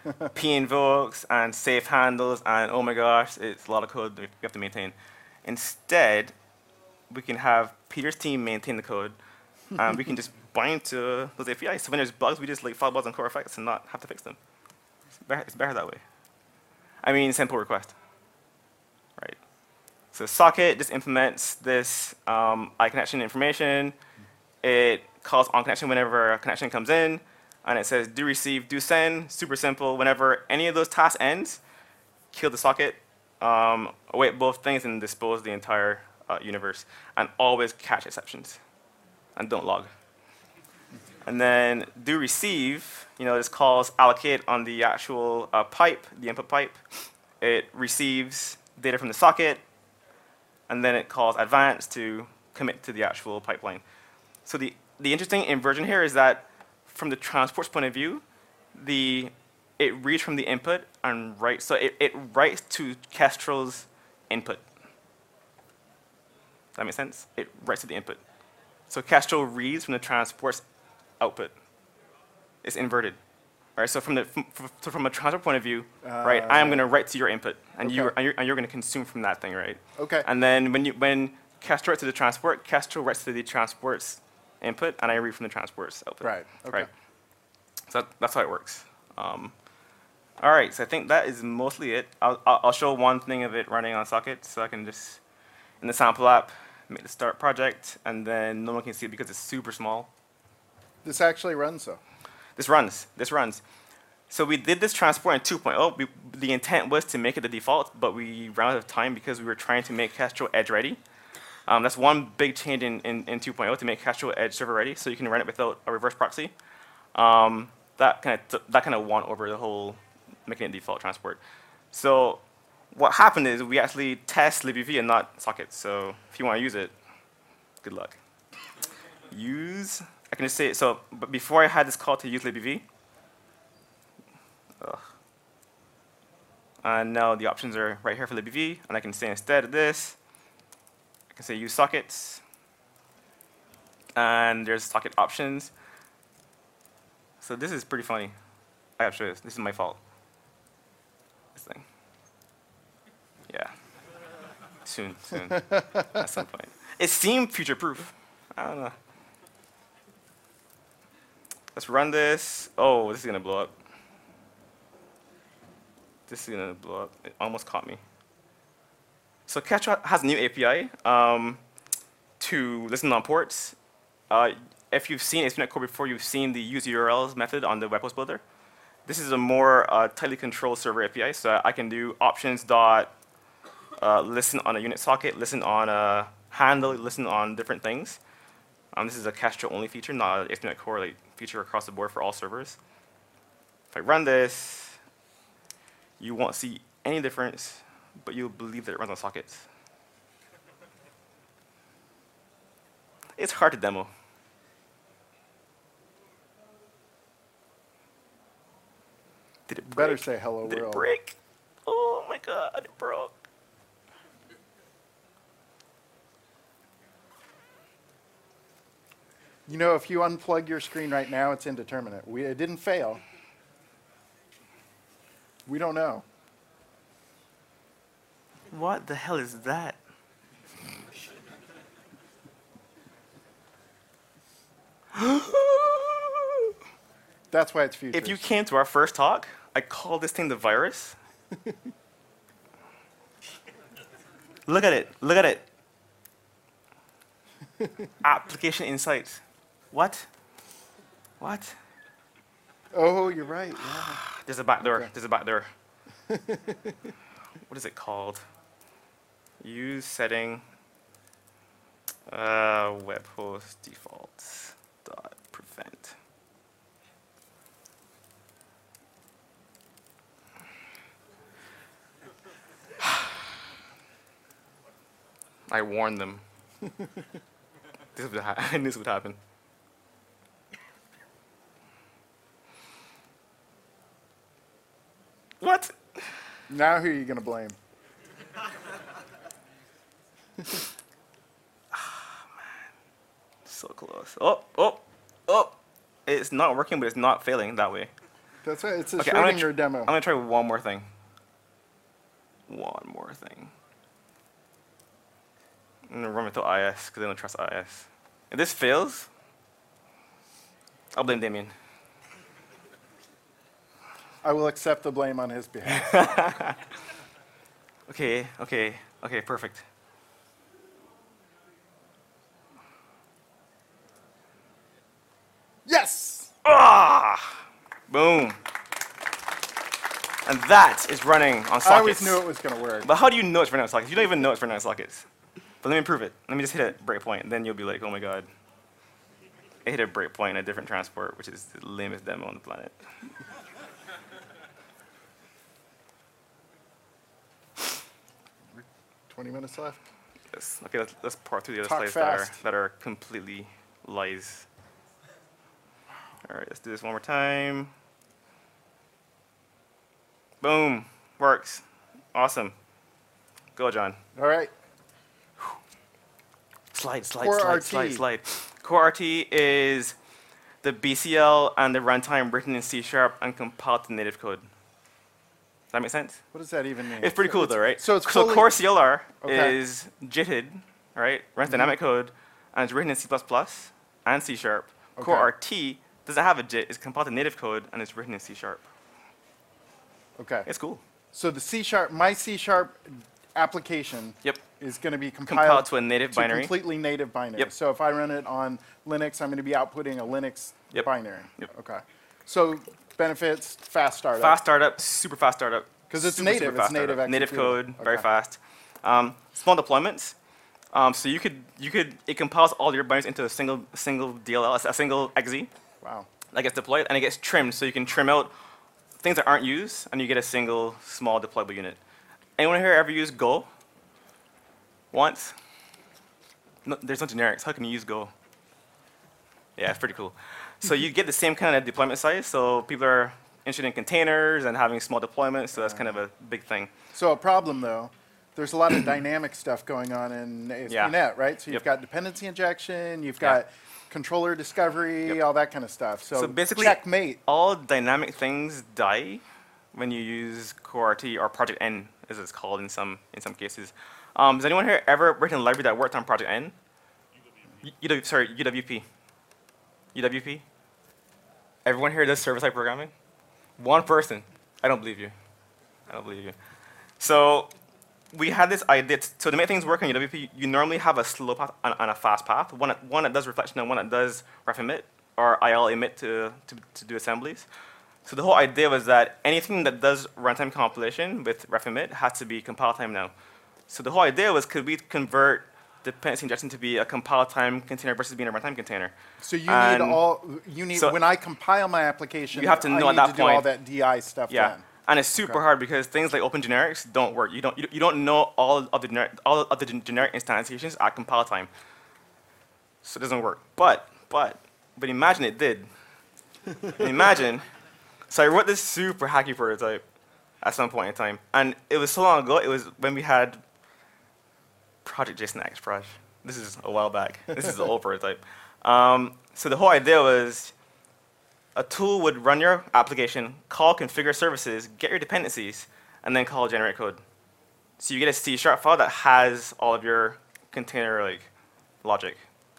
p invokes and safe handles, and oh my gosh, it's a lot of code that we have to maintain. Instead, we can have Peter's team maintain the code, and we can just bind to those A P Is. So when there's bugs, we just like file bugs on core effects and not have to fix them. It's better, it's better that way. I mean, simple request, right? So socket just implements this um, iConnection information. It calls onConnection whenever a connection comes in, and it says do receive, do send. Super simple. Whenever any of those tasks ends, kill the socket, um, await both things, and dispose the entire uh, universe. And always catch exceptions, and don't log. And then do receive, you know, this calls allocate on the actual uh, pipe, the input pipe. It receives data from the socket, and then it calls advance to commit to the actual pipeline. So the, the interesting inversion here is that from the transport's point of view, the, it reads from the input and writes. So it, it writes to Kestrel's input. Does that make sense? It writes to the input. So Kestrel reads from the transport's output. It's inverted. Right? So from, the, from, from a transport point of view, uh, right, I am going to write to your input, and, okay. you, and you're, and you're going to consume from that thing, right? Okay. And then when, you, when Kestrel writes to the transport, Kestrel writes to the transport's input, and I read from the transport's output. Right. Okay. Right. So that, that's how it works. Um, all right. So I think that is mostly it. I'll, I'll show one thing of it running on socket, so I can just in the sample app make the start project, and then no one can see it because it's super small. This actually runs, though. This runs. This runs. So we did this transport in two point oh. We, the intent was to make it the default, but we ran out of time because we were trying to make Kestrel edge ready. Um, that's one big change in, in, in two point oh, to make Kestrel edge server ready, so you can run it without a reverse proxy. Um, that kind of that kind of won over the whole making it default transport. So what happened is we actually test libuv and not sockets. So if you want to use it, good luck. Use. I can just say so. But before I had this call to use libuv, ugh. And now the options are right here for libuv, and I can say instead of this, I can say use sockets, and there's socket options. So this is pretty funny. I have to show you this. This is my fault. This thing. Yeah. Soon, soon, at some point. It seemed future-proof. I don't know. Let's run this. Oh, this is going to blow up. This is going to blow up. It almost caught me. So Kestrel has a new A P I um, to listen on ports. Uh, if you've seen ASP.NET Core before, you've seen the use U R Ls method on the web host builder. This is a more uh, tightly controlled server A P I, so I can do options dot uh, listen on a unit socket, listen on a handle, listen on different things. Um, this is a Kestrel only feature, not an ASP.NET Core like, feature across the board for all servers. If I run this, you won't see any difference, but you'll believe that it runs on sockets. It's hard to demo. Did it break? Better say hello Did world. it break? Oh my god, it broke. You know, if you unplug your screen right now, it's indeterminate. We, it didn't fail. We don't know. What the hell is that? That's why it's future. If you came to our first talk, I called this thing the virus. Look at it. Look at it. Application insights. What? What? Oh, you're right. Yeah. There's a back door. Okay. There's a back door. What is it called? Use setting uh, web host defaults dot prevent. I warned them. This would ha I knew this would happen. What? Now who are you going to blame? Ah, man. So close. Oh, oh, oh. It's not working, but it's not failing that way. That's right. It's a Okay, I'm gonna, Schrodinger tr- demo. I'm gonna try one more thing. One more thing. I'm gonna run it through I S because I don't trust I S. If this fails, I'll blame Damien. I will accept the blame on his behalf. Okay, okay, okay, perfect. Yes! Ah! Boom. And that is running on sockets. I always knew it was going to work. But how do you know it's running on sockets? You don't even know it's running on sockets. But let me prove it. Let me just hit a breakpoint, and then you'll be like, oh my god. I hit a breakpoint in a different transport, which is the lamest demo on the planet. twenty minutes left. Yes. Okay, let's, let's pour through the other Talk slides that are, fast. that are completely lies. All right, let's do this one more time. Boom. Works. Awesome. Go, John. All right. Slide, slide, Core slide, R T. slide, slide. Core R T is the B C L and the runtime written in C Sharp and compiled to native code. Does that make sense? What does that even mean? It's pretty cool, though, right? So it's so fully- Core C L R Okay. is JITted, right? Runs dynamic code, and it's written in C plus plus and C Sharp. Core Okay. R T doesn't have a J I T. It's compiled to native code, and it's written in C Sharp. Okay. It's cool. So the C sharp, my C sharp application Yep. is going to be compiled, Compiled to a native to binary. completely native binary. Yep. So if I run it on Linux, I'm going to be outputting a Linux Yep. binary. Yep. Okay. So benefits, fast startup. Fast startup, super fast startup. 'Cause it's Super, native, super it's fast native startup. Native executable. code, very Okay. fast. Um, small deployments. Um, so you could you could it compiles all your binaries into a single single D L L, a single E X E Wow. that gets deployed, and it gets trimmed, so you can trim out things that aren't used, and you get a single small deployable unit. Anyone here ever use Go? Once? No, there's no generics. How can you use Go? Yeah, it's pretty cool. So you get the same kind of deployment size. So people are interested in containers and having small deployments. So that's kind of a big thing. So a problem though, there's a lot of dynamic stuff going on in A S P dot net, right? So you've Yep. got dependency injection, you've Yeah. got controller discovery, Yep. all that kind of stuff. So, So basically, checkmate. all dynamic things die when you use Core R T or Project N, as it's called in some in some cases. Um, has anyone here ever written a library that worked on Project N? U W, sorry, U W P. U W P. Everyone here does server-side programming? One person. I don't believe you. I don't believe you. So we had this idea. So to make things work on U W P, you normally have a slow path and, and a fast path. One that, one that does reflection and one that does ref emit or I L emit to, to, to do assemblies. So the whole idea was that anything that does runtime compilation with ref emit has to be compile time now. So the whole idea was, could we convert dependency injection to be a compile time container versus being a runtime container? So you And need all, you need, so when I compile my application, you have to know I at need that to do all point- that D I stuff Yeah, then. and it's super Okay. hard because things like open generics don't work. You don't you, you don't know all of the generic all of the gen- generic instantiations at compile time, so it doesn't work. But but but imagine it did. Imagine. So I wrote this super hacky prototype at some point in time, and it was so long ago. It was when we had Project JSON Proj. This is a while back. This is the old prototype. Um, so the whole idea was, a tool would run your application, call configure services, get your dependencies, and then call generate code. So you get a C sharp file that has all of your container like logic.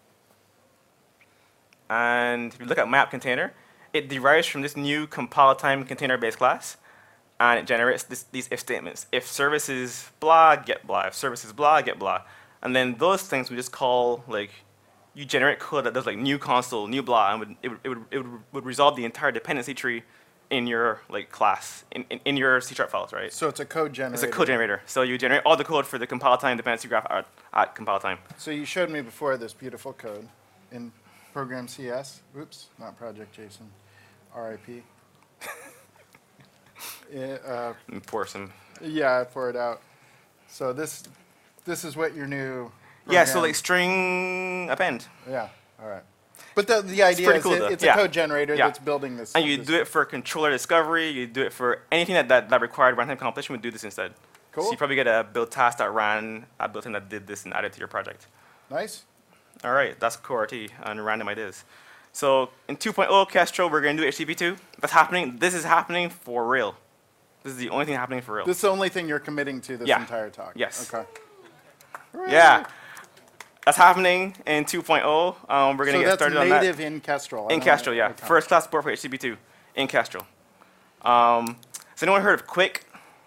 And if you look at my app container, it derives from this new compile time container base class, and it generates this, these if statements. If services blah, get blah. If services blah, get blah. And then those things we just call like, you generate code that does like new console, new blah, and would, it, would, it, would, it would, would resolve the entire dependency tree in your like class, in, in, in your C sharp files, right? So it's a code generator. It's a code generator. So you generate all the code for the compile time dependency graph at, at compile time. So you showed me before this beautiful code in Program C S. Oops, not Project JSON. R I P. Yeah, uh, And pour some. yeah, I pour it out. So this, this is what your new. Yeah, so program- like string append. Yeah, all right. But the, the idea pretty is cool, it, though. it's Yeah. a code generator Yeah. that's building this. And you this- do it for controller discovery, you do it for anything that, that, that required runtime compilation, would do this instead. Cool. So you probably get a build task that ran a built-in that did this and added to your project. Nice. All right, that's Core R T and random ideas. So in two point oh Kestrel, we're going to do H T T P two. That's happening. This is happening for real. This is the only thing happening for real. This is the only thing you're committing to this Yeah. entire talk? Yes. Okay. Yeah. That's happening in two point oh. Um, we're going to So get that's started on that. native in Kestrel? I In don't Kestrel, know. yeah. Okay. First class support for H T T P two in Kestrel. Um, has anyone heard of Quick?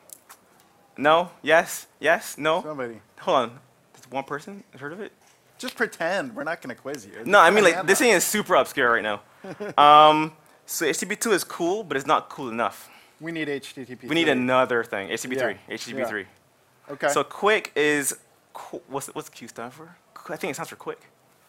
No? Yes? Yes? No? Somebody. Hold on. There's one person has heard of it? Just pretend. We're not going to quiz you. No, I mean, Put a like, hand this up. thing is super obscure right now. um, so H T T P two is cool, but it's not cool enough. We need H T T P. We need another thing, H T T P three. Yeah. H T T P three. Okay. So Quick is, qu- what's, what's Q stand for? Qu- I think it stands for Quick.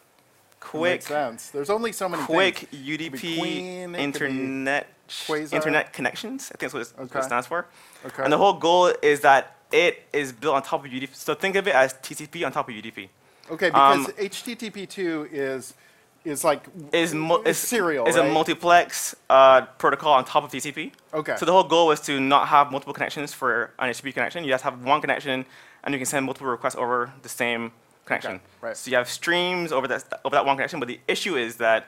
Quick. Makes sense. There's only so many Quick things. U D It could P be Queen, it could be internet Quasar. internet connections. I think that's what, it's, what Okay. it stands for. Okay. And the whole goal is that it is built on top of U D P. So think of it as T C P on top of U D P. Okay, because Um, H T T P two is is like Is mu- is is serial, is right? a multiplex uh, protocol on top of T C P. Okay. So the whole goal is to not have multiple connections for an H T T P connection. You just have one connection, and you can send multiple requests over the same connection. Okay, right. So you have streams over that over that one connection. But the issue is that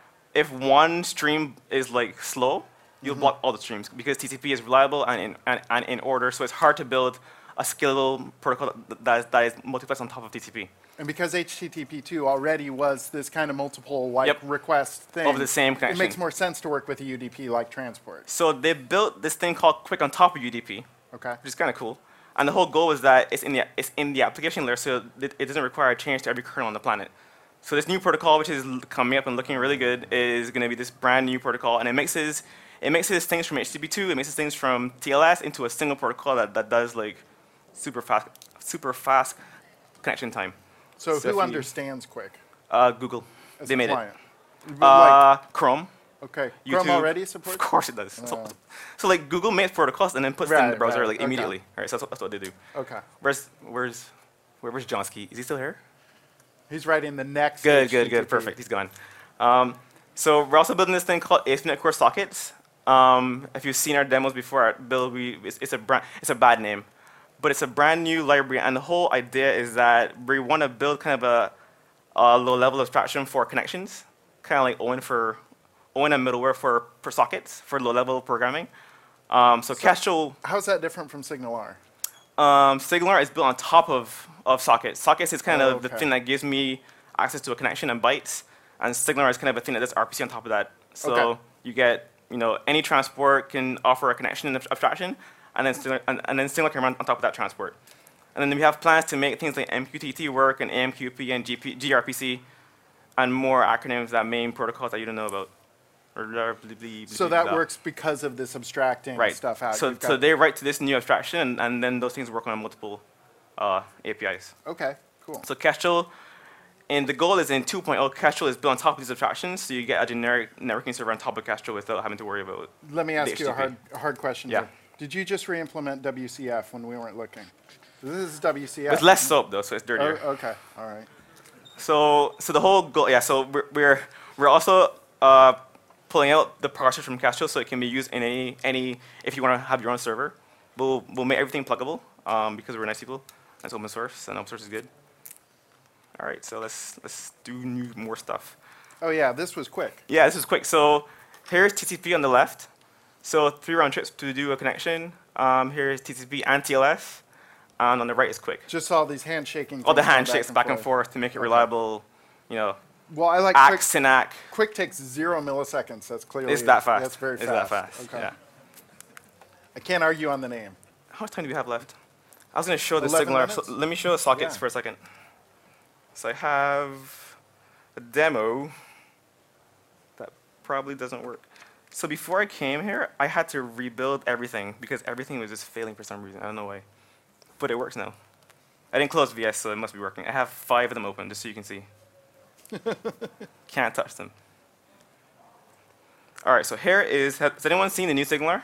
if one stream is like slow, you'll Mm-hmm. block all the streams because T C P is reliable and in, and, and in order. So it's hard to build a scalable protocol that, that, is, that is multiplexed on top of T C P. And because H T T P two already was this kind of multiple like Yep. request thing Over the same it connection. makes more sense to work with a U D P like transport. So they built this thing called Quick on top of U D P, Okay. which is kind of cool. And the whole goal is that it's in the it's in the application layer, so it, it doesn't require a change to every kernel on the planet. So this new protocol, which is l- coming up and looking really good, is going to be this brand new protocol, and it mixes it mixes things from H T T P two, it mixes things from T L S into a single protocol that, that does like super fast super fast connection time. So, So if who you- understands Quick? Uh, Google, As they a made client? it. Like, Uh, Chrome. okay. YouTube. Chrome already supports? Of course it does. So, Uh. so like Google makes protocols and then puts them in the Right, browser right, like okay. immediately. Right, so that's what, that's what they do. Okay. Where's where's where, where's Johnsky? Is he still here? He's writing the next Good, good, H T T P. good. Perfect. He's gone. Um, so we're also building this thing called Ethernet Core Sockets. Um, if you've seen our demos before, our build we it's, it's a brand, it's a bad name, but it's a brand new library. And the whole idea is that we want to build kind of a, a low level abstraction for connections, kind of like O N for O N and middleware for for sockets for low level programming. Um, so, Kestrel. How's that different from SignalR? Um, Signalar is built on top of, of sockets. Sockets is kind Oh, of the okay. thing that gives me access to a connection and bytes, and Signalar is kind of a thing that does R P C on top of that. So Okay. you get, you know, any transport can offer a connection and abstraction, and then Signalar, and, and then Signalar can run on top of that transport. And then we have plans to make things like M Q T T work and A M Q P and G P, G R P C, and more acronyms that main protocols that you don't know about. Or blah, blah, blah, So blah, that blah. works because of this abstracting right. stuff out. So, You've so got- they write to this new abstraction, and, and then those things work on multiple uh, A P Is. Okay, cool. So Kestrel, and the goal is in two point oh, Kestrel is built on top of these abstractions, so you get a generic networking server on top of Kestrel without having to worry about. Let me ask the you a H T T P. hard, a hard question. Yeah. here. Did you just re-implement W C F when we weren't looking? This is W C F. With less soap though, so it's dirtier. Oh, okay, all right. So, so the whole goal, yeah. So we're we're, we're also uh, pulling out the parsers from Kestrel, so it can be used in any any if you want to have your own server. We'll we'll make everything pluggable um, because we're nice people. It's open source, and open source is good. All right, so let's let's do new more stuff. Oh yeah, this was quick. Yeah, this is quick. So here's T C P on the left. So three round trips to do a connection. Um, here's T C P and T L S, and on the right is quick. Just all these handshaking. All the things going handshakes back and forth to make it reliable. You know, Well, I like A C, quick. Synac. Quick takes zero milliseconds. That's clearly. It's that fast. That's very it's fast. that fast. Okay. Yeah. I can't argue on the name. How much time do we have left? I was going to show the eleven signal. minutes? So let me show the sockets Yeah. for a second. So I have a demo that probably doesn't work. So before I came here, I had to rebuild everything because everything was just failing for some reason. I don't know why. But it works now. I didn't close V S, so it must be working. I have five of them open, just so you can see. Can't touch them. All right, so here is, has anyone seen the new Signalar?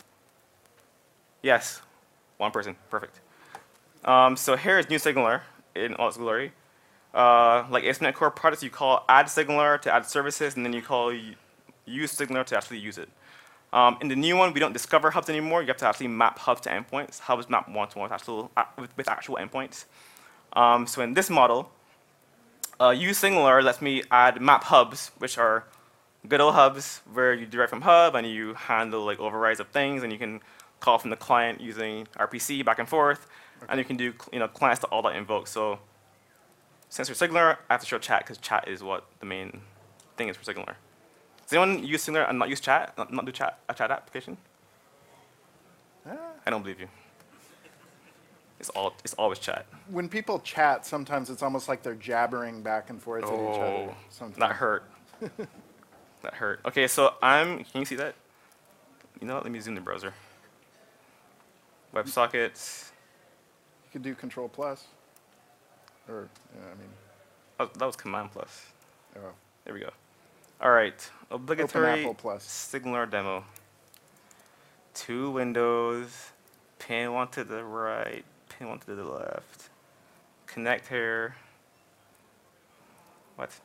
Yes, one person, perfect. Um, so here is new Signalar in all its glory. Uh, like Ethernet Core products, you call add Signalar to add services, and then you call u- use Signalar to actually use it. Um, in the new one, we don't discover hubs anymore. You have to actually map hubs to endpoints. Hubs map one-to-one with actual, uh, with, with actual endpoints. Um, so in this model, uh, use Signalar lets me add map hubs, which are good old hubs where you direct from hub and you handle like overrides of things, and you can call from the client using R P C back and forth, okay. and you can do you know clients to all that invoke. So since we're Signaler, I have to show chat because chat is what the main thing is for Signaler. Does anyone use Signaler and not use chat? Not, not do chat a chat application? Ah. I don't believe you. It's all it's always chat. When people chat, sometimes it's almost like they're jabbering back and forth oh, at each other. Sometimes. That hurt. That hurt. Okay, so I'm. Can you see that? You know what? Let me zoom the browser. WebSockets. You could do Control plus. Or yeah, I mean. Oh, that was Command plus. Oh. There we go. All right. Obligatory Apple plus. Signaler demo. Two windows. Pin one to the right. Pin one to the left. Connect here. What?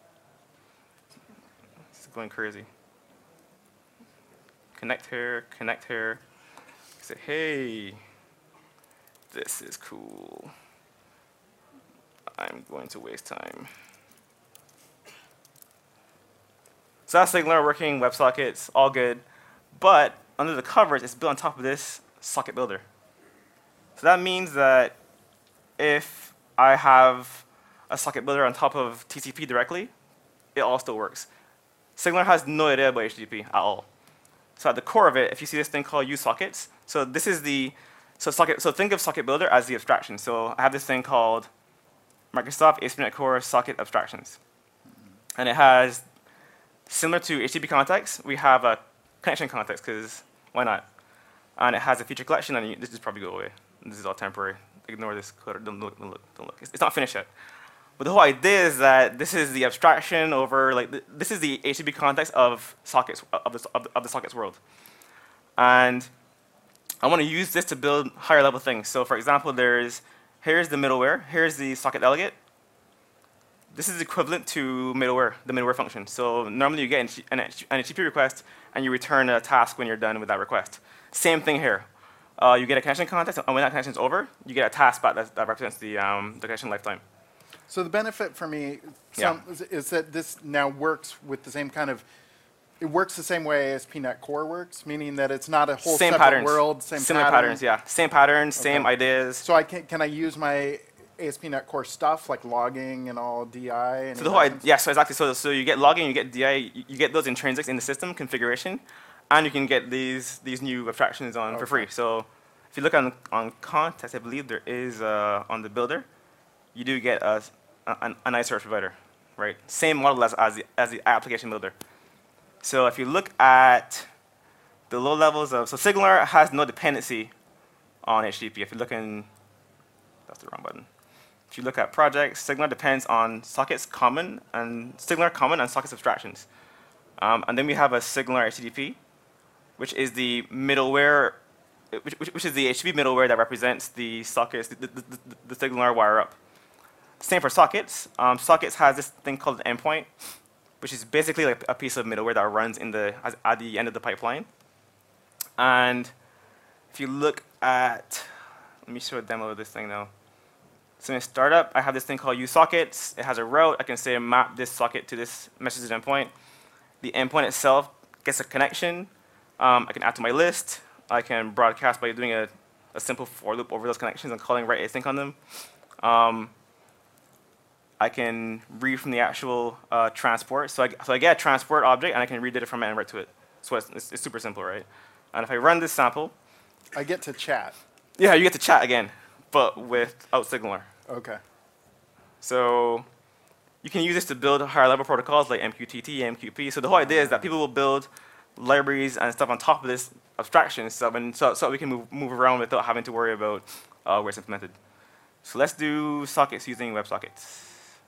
It's going crazy. Connect here. Connect here. Say, hey, this is cool. I'm going to waste time. So that's Signaler working, WebSockets, all good. But under the covers, it's built on top of this socket builder. So that means that if I have a socket builder on top of T C P directly, it all still works. Signaler has no idea about H T T P at all. So at the core of it, if you see this thing called use sockets, so this is the so socket. So think of socket builder as the abstraction. So I have this thing called Microsoft A S P dot NET Core Socket Abstractions, and it has similar to H T T P context. We have a connection context because why not? And it has a feature collection, and you, this just probably go away. This is all temporary. Ignore this code. Don't look. Don't look. Don't look. It's, it's not finished yet. But the whole idea is that this is the abstraction over like th this is the H T T P context of sockets of the, of the of the sockets world, and I want to use this to build higher level things. So for example, there's here's the middleware. Here's the socket delegate. This is equivalent to middleware, the middleware function. So normally you get an, an H T T P request and you return a task when you're done with that request. Same thing here. Uh, you get a connection context, and when that connection is over, you get a task back that, that represents the, um, the connection lifetime. So the benefit for me some, yeah. is, is that this now works with the same kind of, it works the same way as A S P dot NET Core works, meaning that it's not a whole same separate patterns. world, same Similar pattern. patterns, yeah. Same patterns, okay. Same ideas. So I can, can I use my A S P dot NET Core stuff like logging and all D I? And so the whole idea, yeah, so exactly. So, so you get logging, you get D I, you, you get those intrinsics in the system configuration, and you can get these these new abstractions on okay. for free. So if you look on on context, I believe there is uh, on the builder, you do get a a, a nice service provider, right? Same model as as the, as the application builder. So if you look at the low levels of, so Signaler has no dependency on H T T P. If you look in, that's the wrong button. If you look at projects, Signaler depends on sockets common and Signaler common and sockets abstractions. Um, and then we have a Signaler H T T P, which is the middleware, which, which, which is the H T T P middleware that represents the sockets, the, the, the, the Signaler wire up. Same for sockets. Um, sockets has this thing called an endpoint, which is basically like a piece of middleware that runs in the as, at the end of the pipeline. And if you look at, let me show a demo of this thing now. So in startup, I have this thing called use sockets. It has a route. I can say map this socket to this message endpoint. The endpoint itself gets a connection. Um, I can add to my list. I can broadcast by doing a, a simple for loop over those connections and calling write async on them. Um, I can read from the actual uh, transport. So I, so I get a transport object, and I can read data from it and write to it. So it's, it's, it's super simple, right? And if I run this sample, I get to chat. Yeah, you get to chat again, but without Signaler. Okay. So you can use this to build higher level protocols like M Q T T, M Q P. So the whole idea is that people will build libraries and stuff on top of this abstraction, so, when, so, so we can move, move around without having to worry about uh, where it's implemented. So let's do sockets using WebSockets.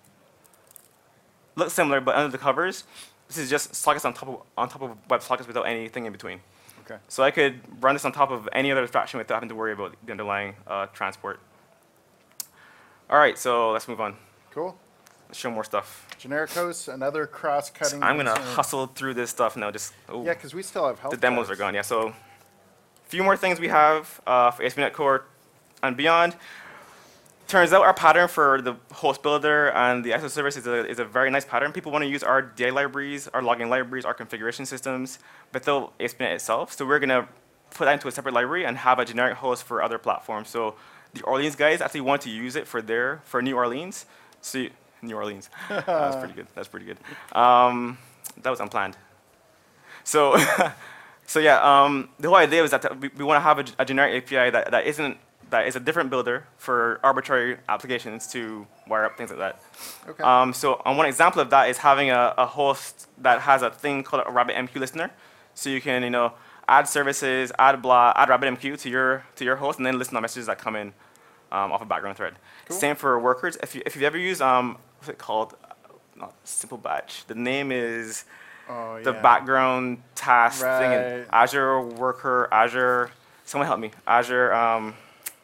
Looks similar, but under the covers, this is just sockets on top of, on top of WebSockets without anything in between. Okay. So I could run this on top of any other abstraction without having to worry about the underlying uh, transport. All right, so let's move on. Cool. Let's show more stuff. Generic hosts, another cross-cutting. So I'm going to hustle through this stuff now. Just oh, yeah, because we still have help. The demos guys. are gone, yeah. So a few more things we have uh, for A S P dot NET Core and beyond. turns out our pattern for the host builder and the I S O service is a, is a very nice pattern. People want to use our D I libraries, our logging libraries, our configuration systems, without A S P dot NET itself. So we're going to put that into a separate library and have a generic host for other platforms. So the Orleans guys actually want to use it for their, for New Orleans. So you, New Orleans. That's pretty good. That's pretty good. Um, that was unplanned. So, so yeah, um, the whole idea was that we, we want to have a, a generic A P I that, that isn't that is a different builder for arbitrary applications to wire up things like that. Okay. Um, so on one example of that is having a, a host that has a thing called a RabbitMQ listener. So you can, you know, add services, add blah, add RabbitMQ to your to your host, and then listen to messages that come in um, off a background thread. Cool. Same for workers. If you if you've ever used um, what's it called? Not Simple Batch. The name is oh, the yeah. background task right. thing in Azure Worker, Azure. Someone help me. Azure. Um,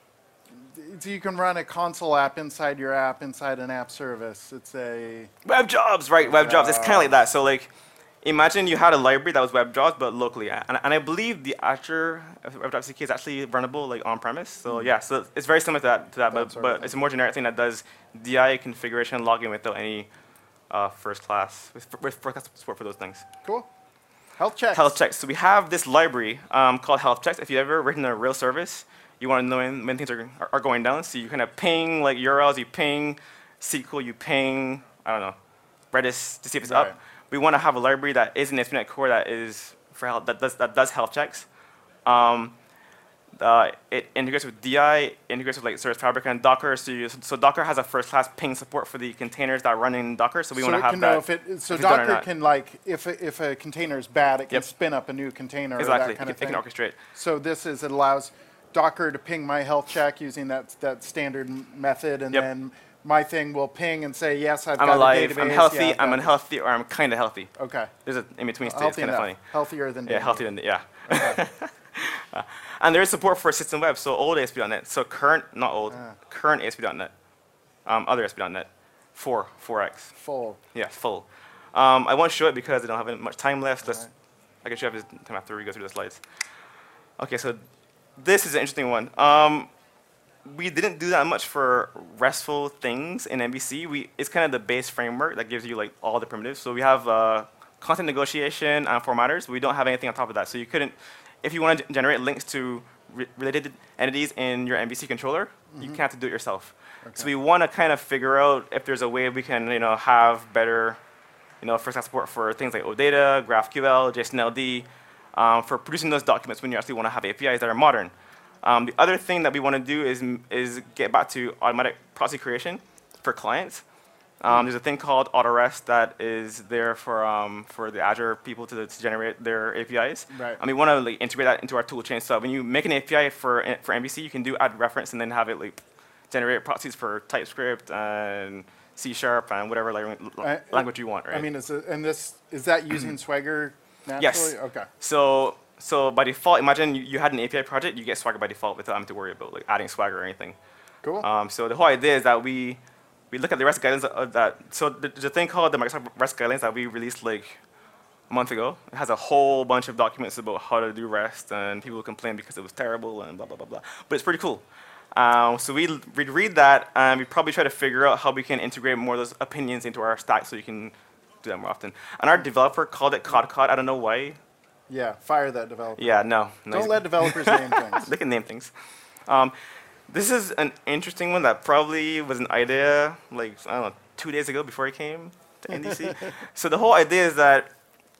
So you can run a console app inside your app, inside an app service. It's a... Web jobs, right, web jobs. It's kind of like that. So like, imagine you had a library that was web jobs, but locally. And, and I believe the Azure WebJobs is actually runnable like on-premise. So mm-hmm. yeah, so it's very similar to that, to that but, but it's a more generic thing that does D I configuration logging without any uh, first class, with, with first class support for those things. Cool. Health checks. Health checks. So we have this library um, called health checks. If you've ever written a real service, you want to know when, when things are, are going down. So you kind of ping like U R Ls, you ping S Q L, you ping, I don't know, Redis to see if it's right. up. We want to have a library that is an A S P dot NET Core that is for health, that does that does health checks. Um, uh, it integrates with D I, integrates with like Service Fabric and Docker. So, you, so Docker has a first-class ping support for the containers that run in Docker. So we so want to have can that. Know if it, so Docker can like, if a, if a container is bad, it can yep. spin up a new container. Exactly. Or that kind it, of thing. It can orchestrate. So this is it allows Docker to ping my health check using that that standard method, and yep. then my thing will ping and say, yes, I've I'm got alive, a database. I'm healthy, yeah, I'm unhealthy, or I'm kind of healthy. Okay. There's an in-between state. Healthy It's kind of enough. funny. Healthier than Yeah, healthier than, yeah. Okay. uh, and there is support for System Web, so old A S P dot NET. So current, not old, Ah. current A S P dot NET. Um, other A S P dot NET. four, four X. Full. Yeah, full. Um, I won't show it because I don't have much time left. Let's, right. I can show you time after we go through the slides. Okay, so this is an interesting one. Um, we didn't do that much for RESTful things in M V C. We, it's kind of the base framework that gives you like all the primitives. So we have uh, content negotiation and formatters, but we don't have anything on top of that. So you couldn't, if you want to generate links to re related entities in your M V C controller, mm-hmm. you can't have to do it yourself. Okay. So we want to kind of figure out if there's a way we can, you know, have better, you know, first-class support for things like OData, GraphQL, JSON L D, um, for producing those documents when you actually want to have A P Is that are modern. Um, the other thing that we want to do is, is get back to automatic process creation for clients. Um, there's a thing called Autorest that is there for, um, for the Azure people to, to generate their A P Is. Right. And we want to like, integrate that into our tool chain. So when you make an A P I for, for M V C, you can do add reference and then have it like, generate proxies for TypeScript and C Sharp and whatever like, I, language you want. Right? I mean, is it, and this is that using Swagger naturally? Yes. Okay. So. So by default, imagine you, you had an A P I project, you get Swagger by default without having to worry about like adding Swagger or anything. Cool. Um, so the whole idea is that we we look at the REST guidelines of that. So there's a thing called the Microsoft REST guidelines that we released like a month ago. It has a whole bunch of documents about how to do REST, and people complain because it was terrible and blah blah blah blah. But it's pretty cool. Um, so we we'd read that, and we probably try to figure out how we can integrate more of those opinions into our stack so you can do that more often. And our developer called it CodCod. I don't know why. Yeah, fire that developer. Yeah, no. no Don't let developers name things. They can name things. Um, this is an interesting one that probably was an idea, like, I don't know, two days ago before I came to N D C. So the whole idea is that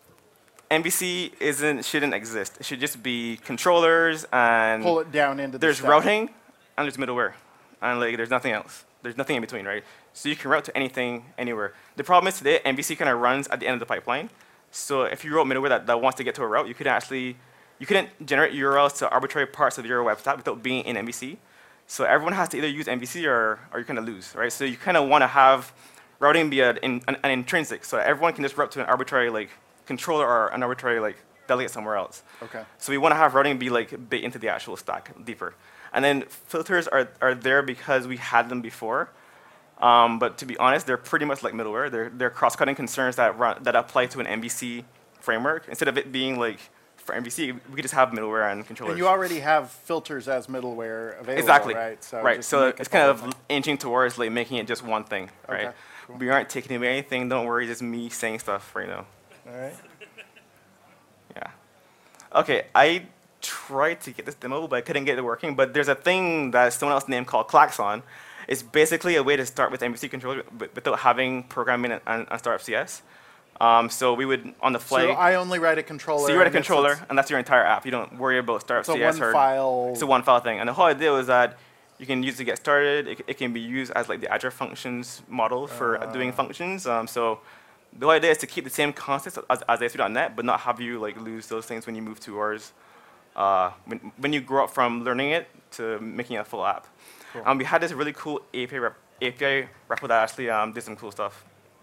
M V C isn't, shouldn't exist. It should just be controllers and pull it down into the there's stack. routing and there's middleware. And like, there's nothing else. There's nothing in between, right? So you can route to anything, anywhere. The problem is today, M V C kind of runs at the end of the pipeline. So if you wrote middleware that, that wants to get to a route, you couldn't actually, you couldn't generate U R Ls to arbitrary parts of your web stack without being in M V C. So everyone has to either use M V C or, or you kind of lose, right? So you kind of want to have routing be a, in, an, an intrinsic, so everyone can just route to an arbitrary like controller or an arbitrary like delegate somewhere else. Okay. So we want to have routing be like bit into the actual stack deeper. And then filters are, are there because we had them before. Um, but to be honest, they're pretty much like middleware. They're, they're cross-cutting concerns that, run, that apply to an M V C framework. Instead of it being like for M V C, we could just have middleware and controllers. And you already have filters as middleware available, exactly. right? So right. just So make it it's kind all of one. inching towards like making it just one thing, Okay, right? cool. We aren't taking away anything. Don't worry, just me saying stuff right now. All right. Yeah. Okay, I tried to get this demo, but I couldn't get it working. But there's a thing that someone else named called Klaxon. It's basically a way to start with M V C controller but without having programming and, and, and startup C S. Um, so we would, on the fly, So I only write a controller. so you write a and it's- controller, it's- and that's your entire app. You don't worry about startup It's a C S one or file. it's a one file thing. And the whole idea was that you can use it to get started. It, it can be used as like the Azure Functions model for Uh. doing functions. Um, so the whole idea is to keep the same concepts as, as A S P dot net, but not have you like lose those things when you move to ours. Uh, when, when you grow up from learning it to making a full app. Cool. Um, we had this really cool A P I, rep, A P I repo that actually um, did some cool stuff.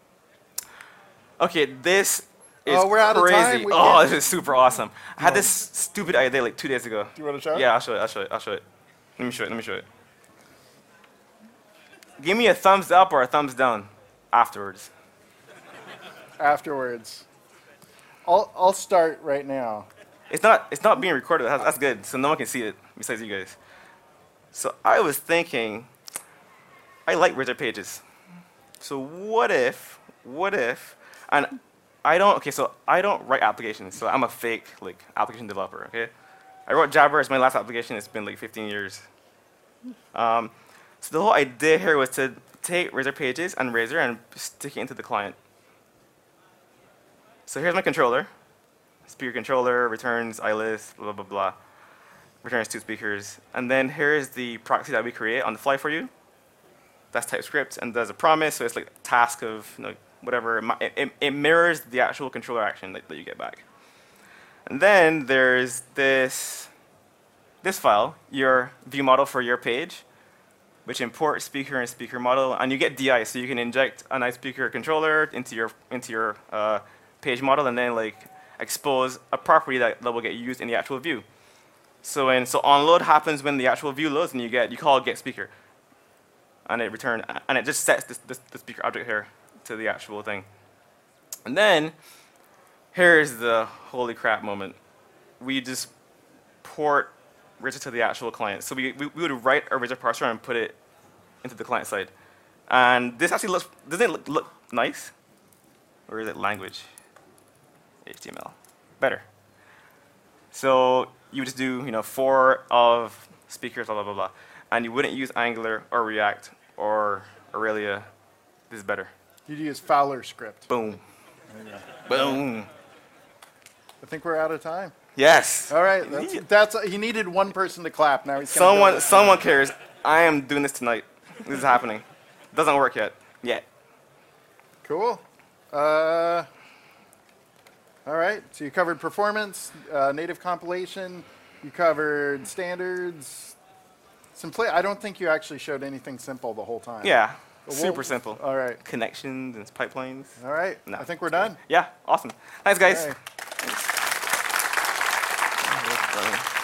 Okay, this is Oh, we're out of crazy. time. We Oh, can't- this is super awesome. I had this stupid idea like two days ago. Do you want to show it? Yeah, I'll show it. I'll show it. I'll show it. Let me show it. Let me show it. Give me a thumbs up or a thumbs down afterwards. Afterwards. I'll, I'll start right now. It's not. It's not being recorded. That's, that's good. So no one can see it besides you guys. So I was thinking, I like Razor Pages. So what if? What if? And I don't. Okay. So I don't write applications. So I'm a fake like application developer. Okay. I wrote Jabber as my last application. It's been like fifteen years. Um, so the whole idea here was to take Razor Pages and Razor and stick it into the client. So here's my controller. Speaker controller, returns iList, blah, blah, blah. Returns two speakers. And then here's the proxy that we create on the fly for you. That's TypeScript and does a promise, so it's like a task of you know, whatever. It, it, it mirrors the actual controller action that, that you get back. And then there's this, this file, your view model for your page, which imports speaker and speaker model, and you get D I, so you can inject a nice speaker controller into your into your uh, page model, and then like expose a property that, that will get used in the actual view. So and so onload happens when the actual view loads, and you get you call get speaker, and it return and it just sets this, this the speaker object here to the actual thing. And then here's the holy crap moment. We just port Razor to the actual client. So we, we, we would write a Razor parser and put it into the client side. And this actually looks, doesn't it look, look nice? Or is it language? H T M L. Better. So you would just do, you know, four of speakers, blah, blah, blah, blah. And you wouldn't use Angular or React or Aurelia. This is better. You'd use Fowler script. Boom. Boom. I think we're out of time. Yes. All right. That's, that's, he needed one person to clap. Now he's gonna Someone, do it. someone cares. I am doing this tonight. This is happening. Doesn't work yet. Yet. Cool. Uh, all right. So you covered performance, uh, native compilation. You covered standards. Simply, I don't think you actually showed anything simple the whole time. Yeah. Well, Super simple. All right. Connections and pipelines. All right. No. I think we're done. Yeah. Awesome. Thanks, guys. All right. Thanks.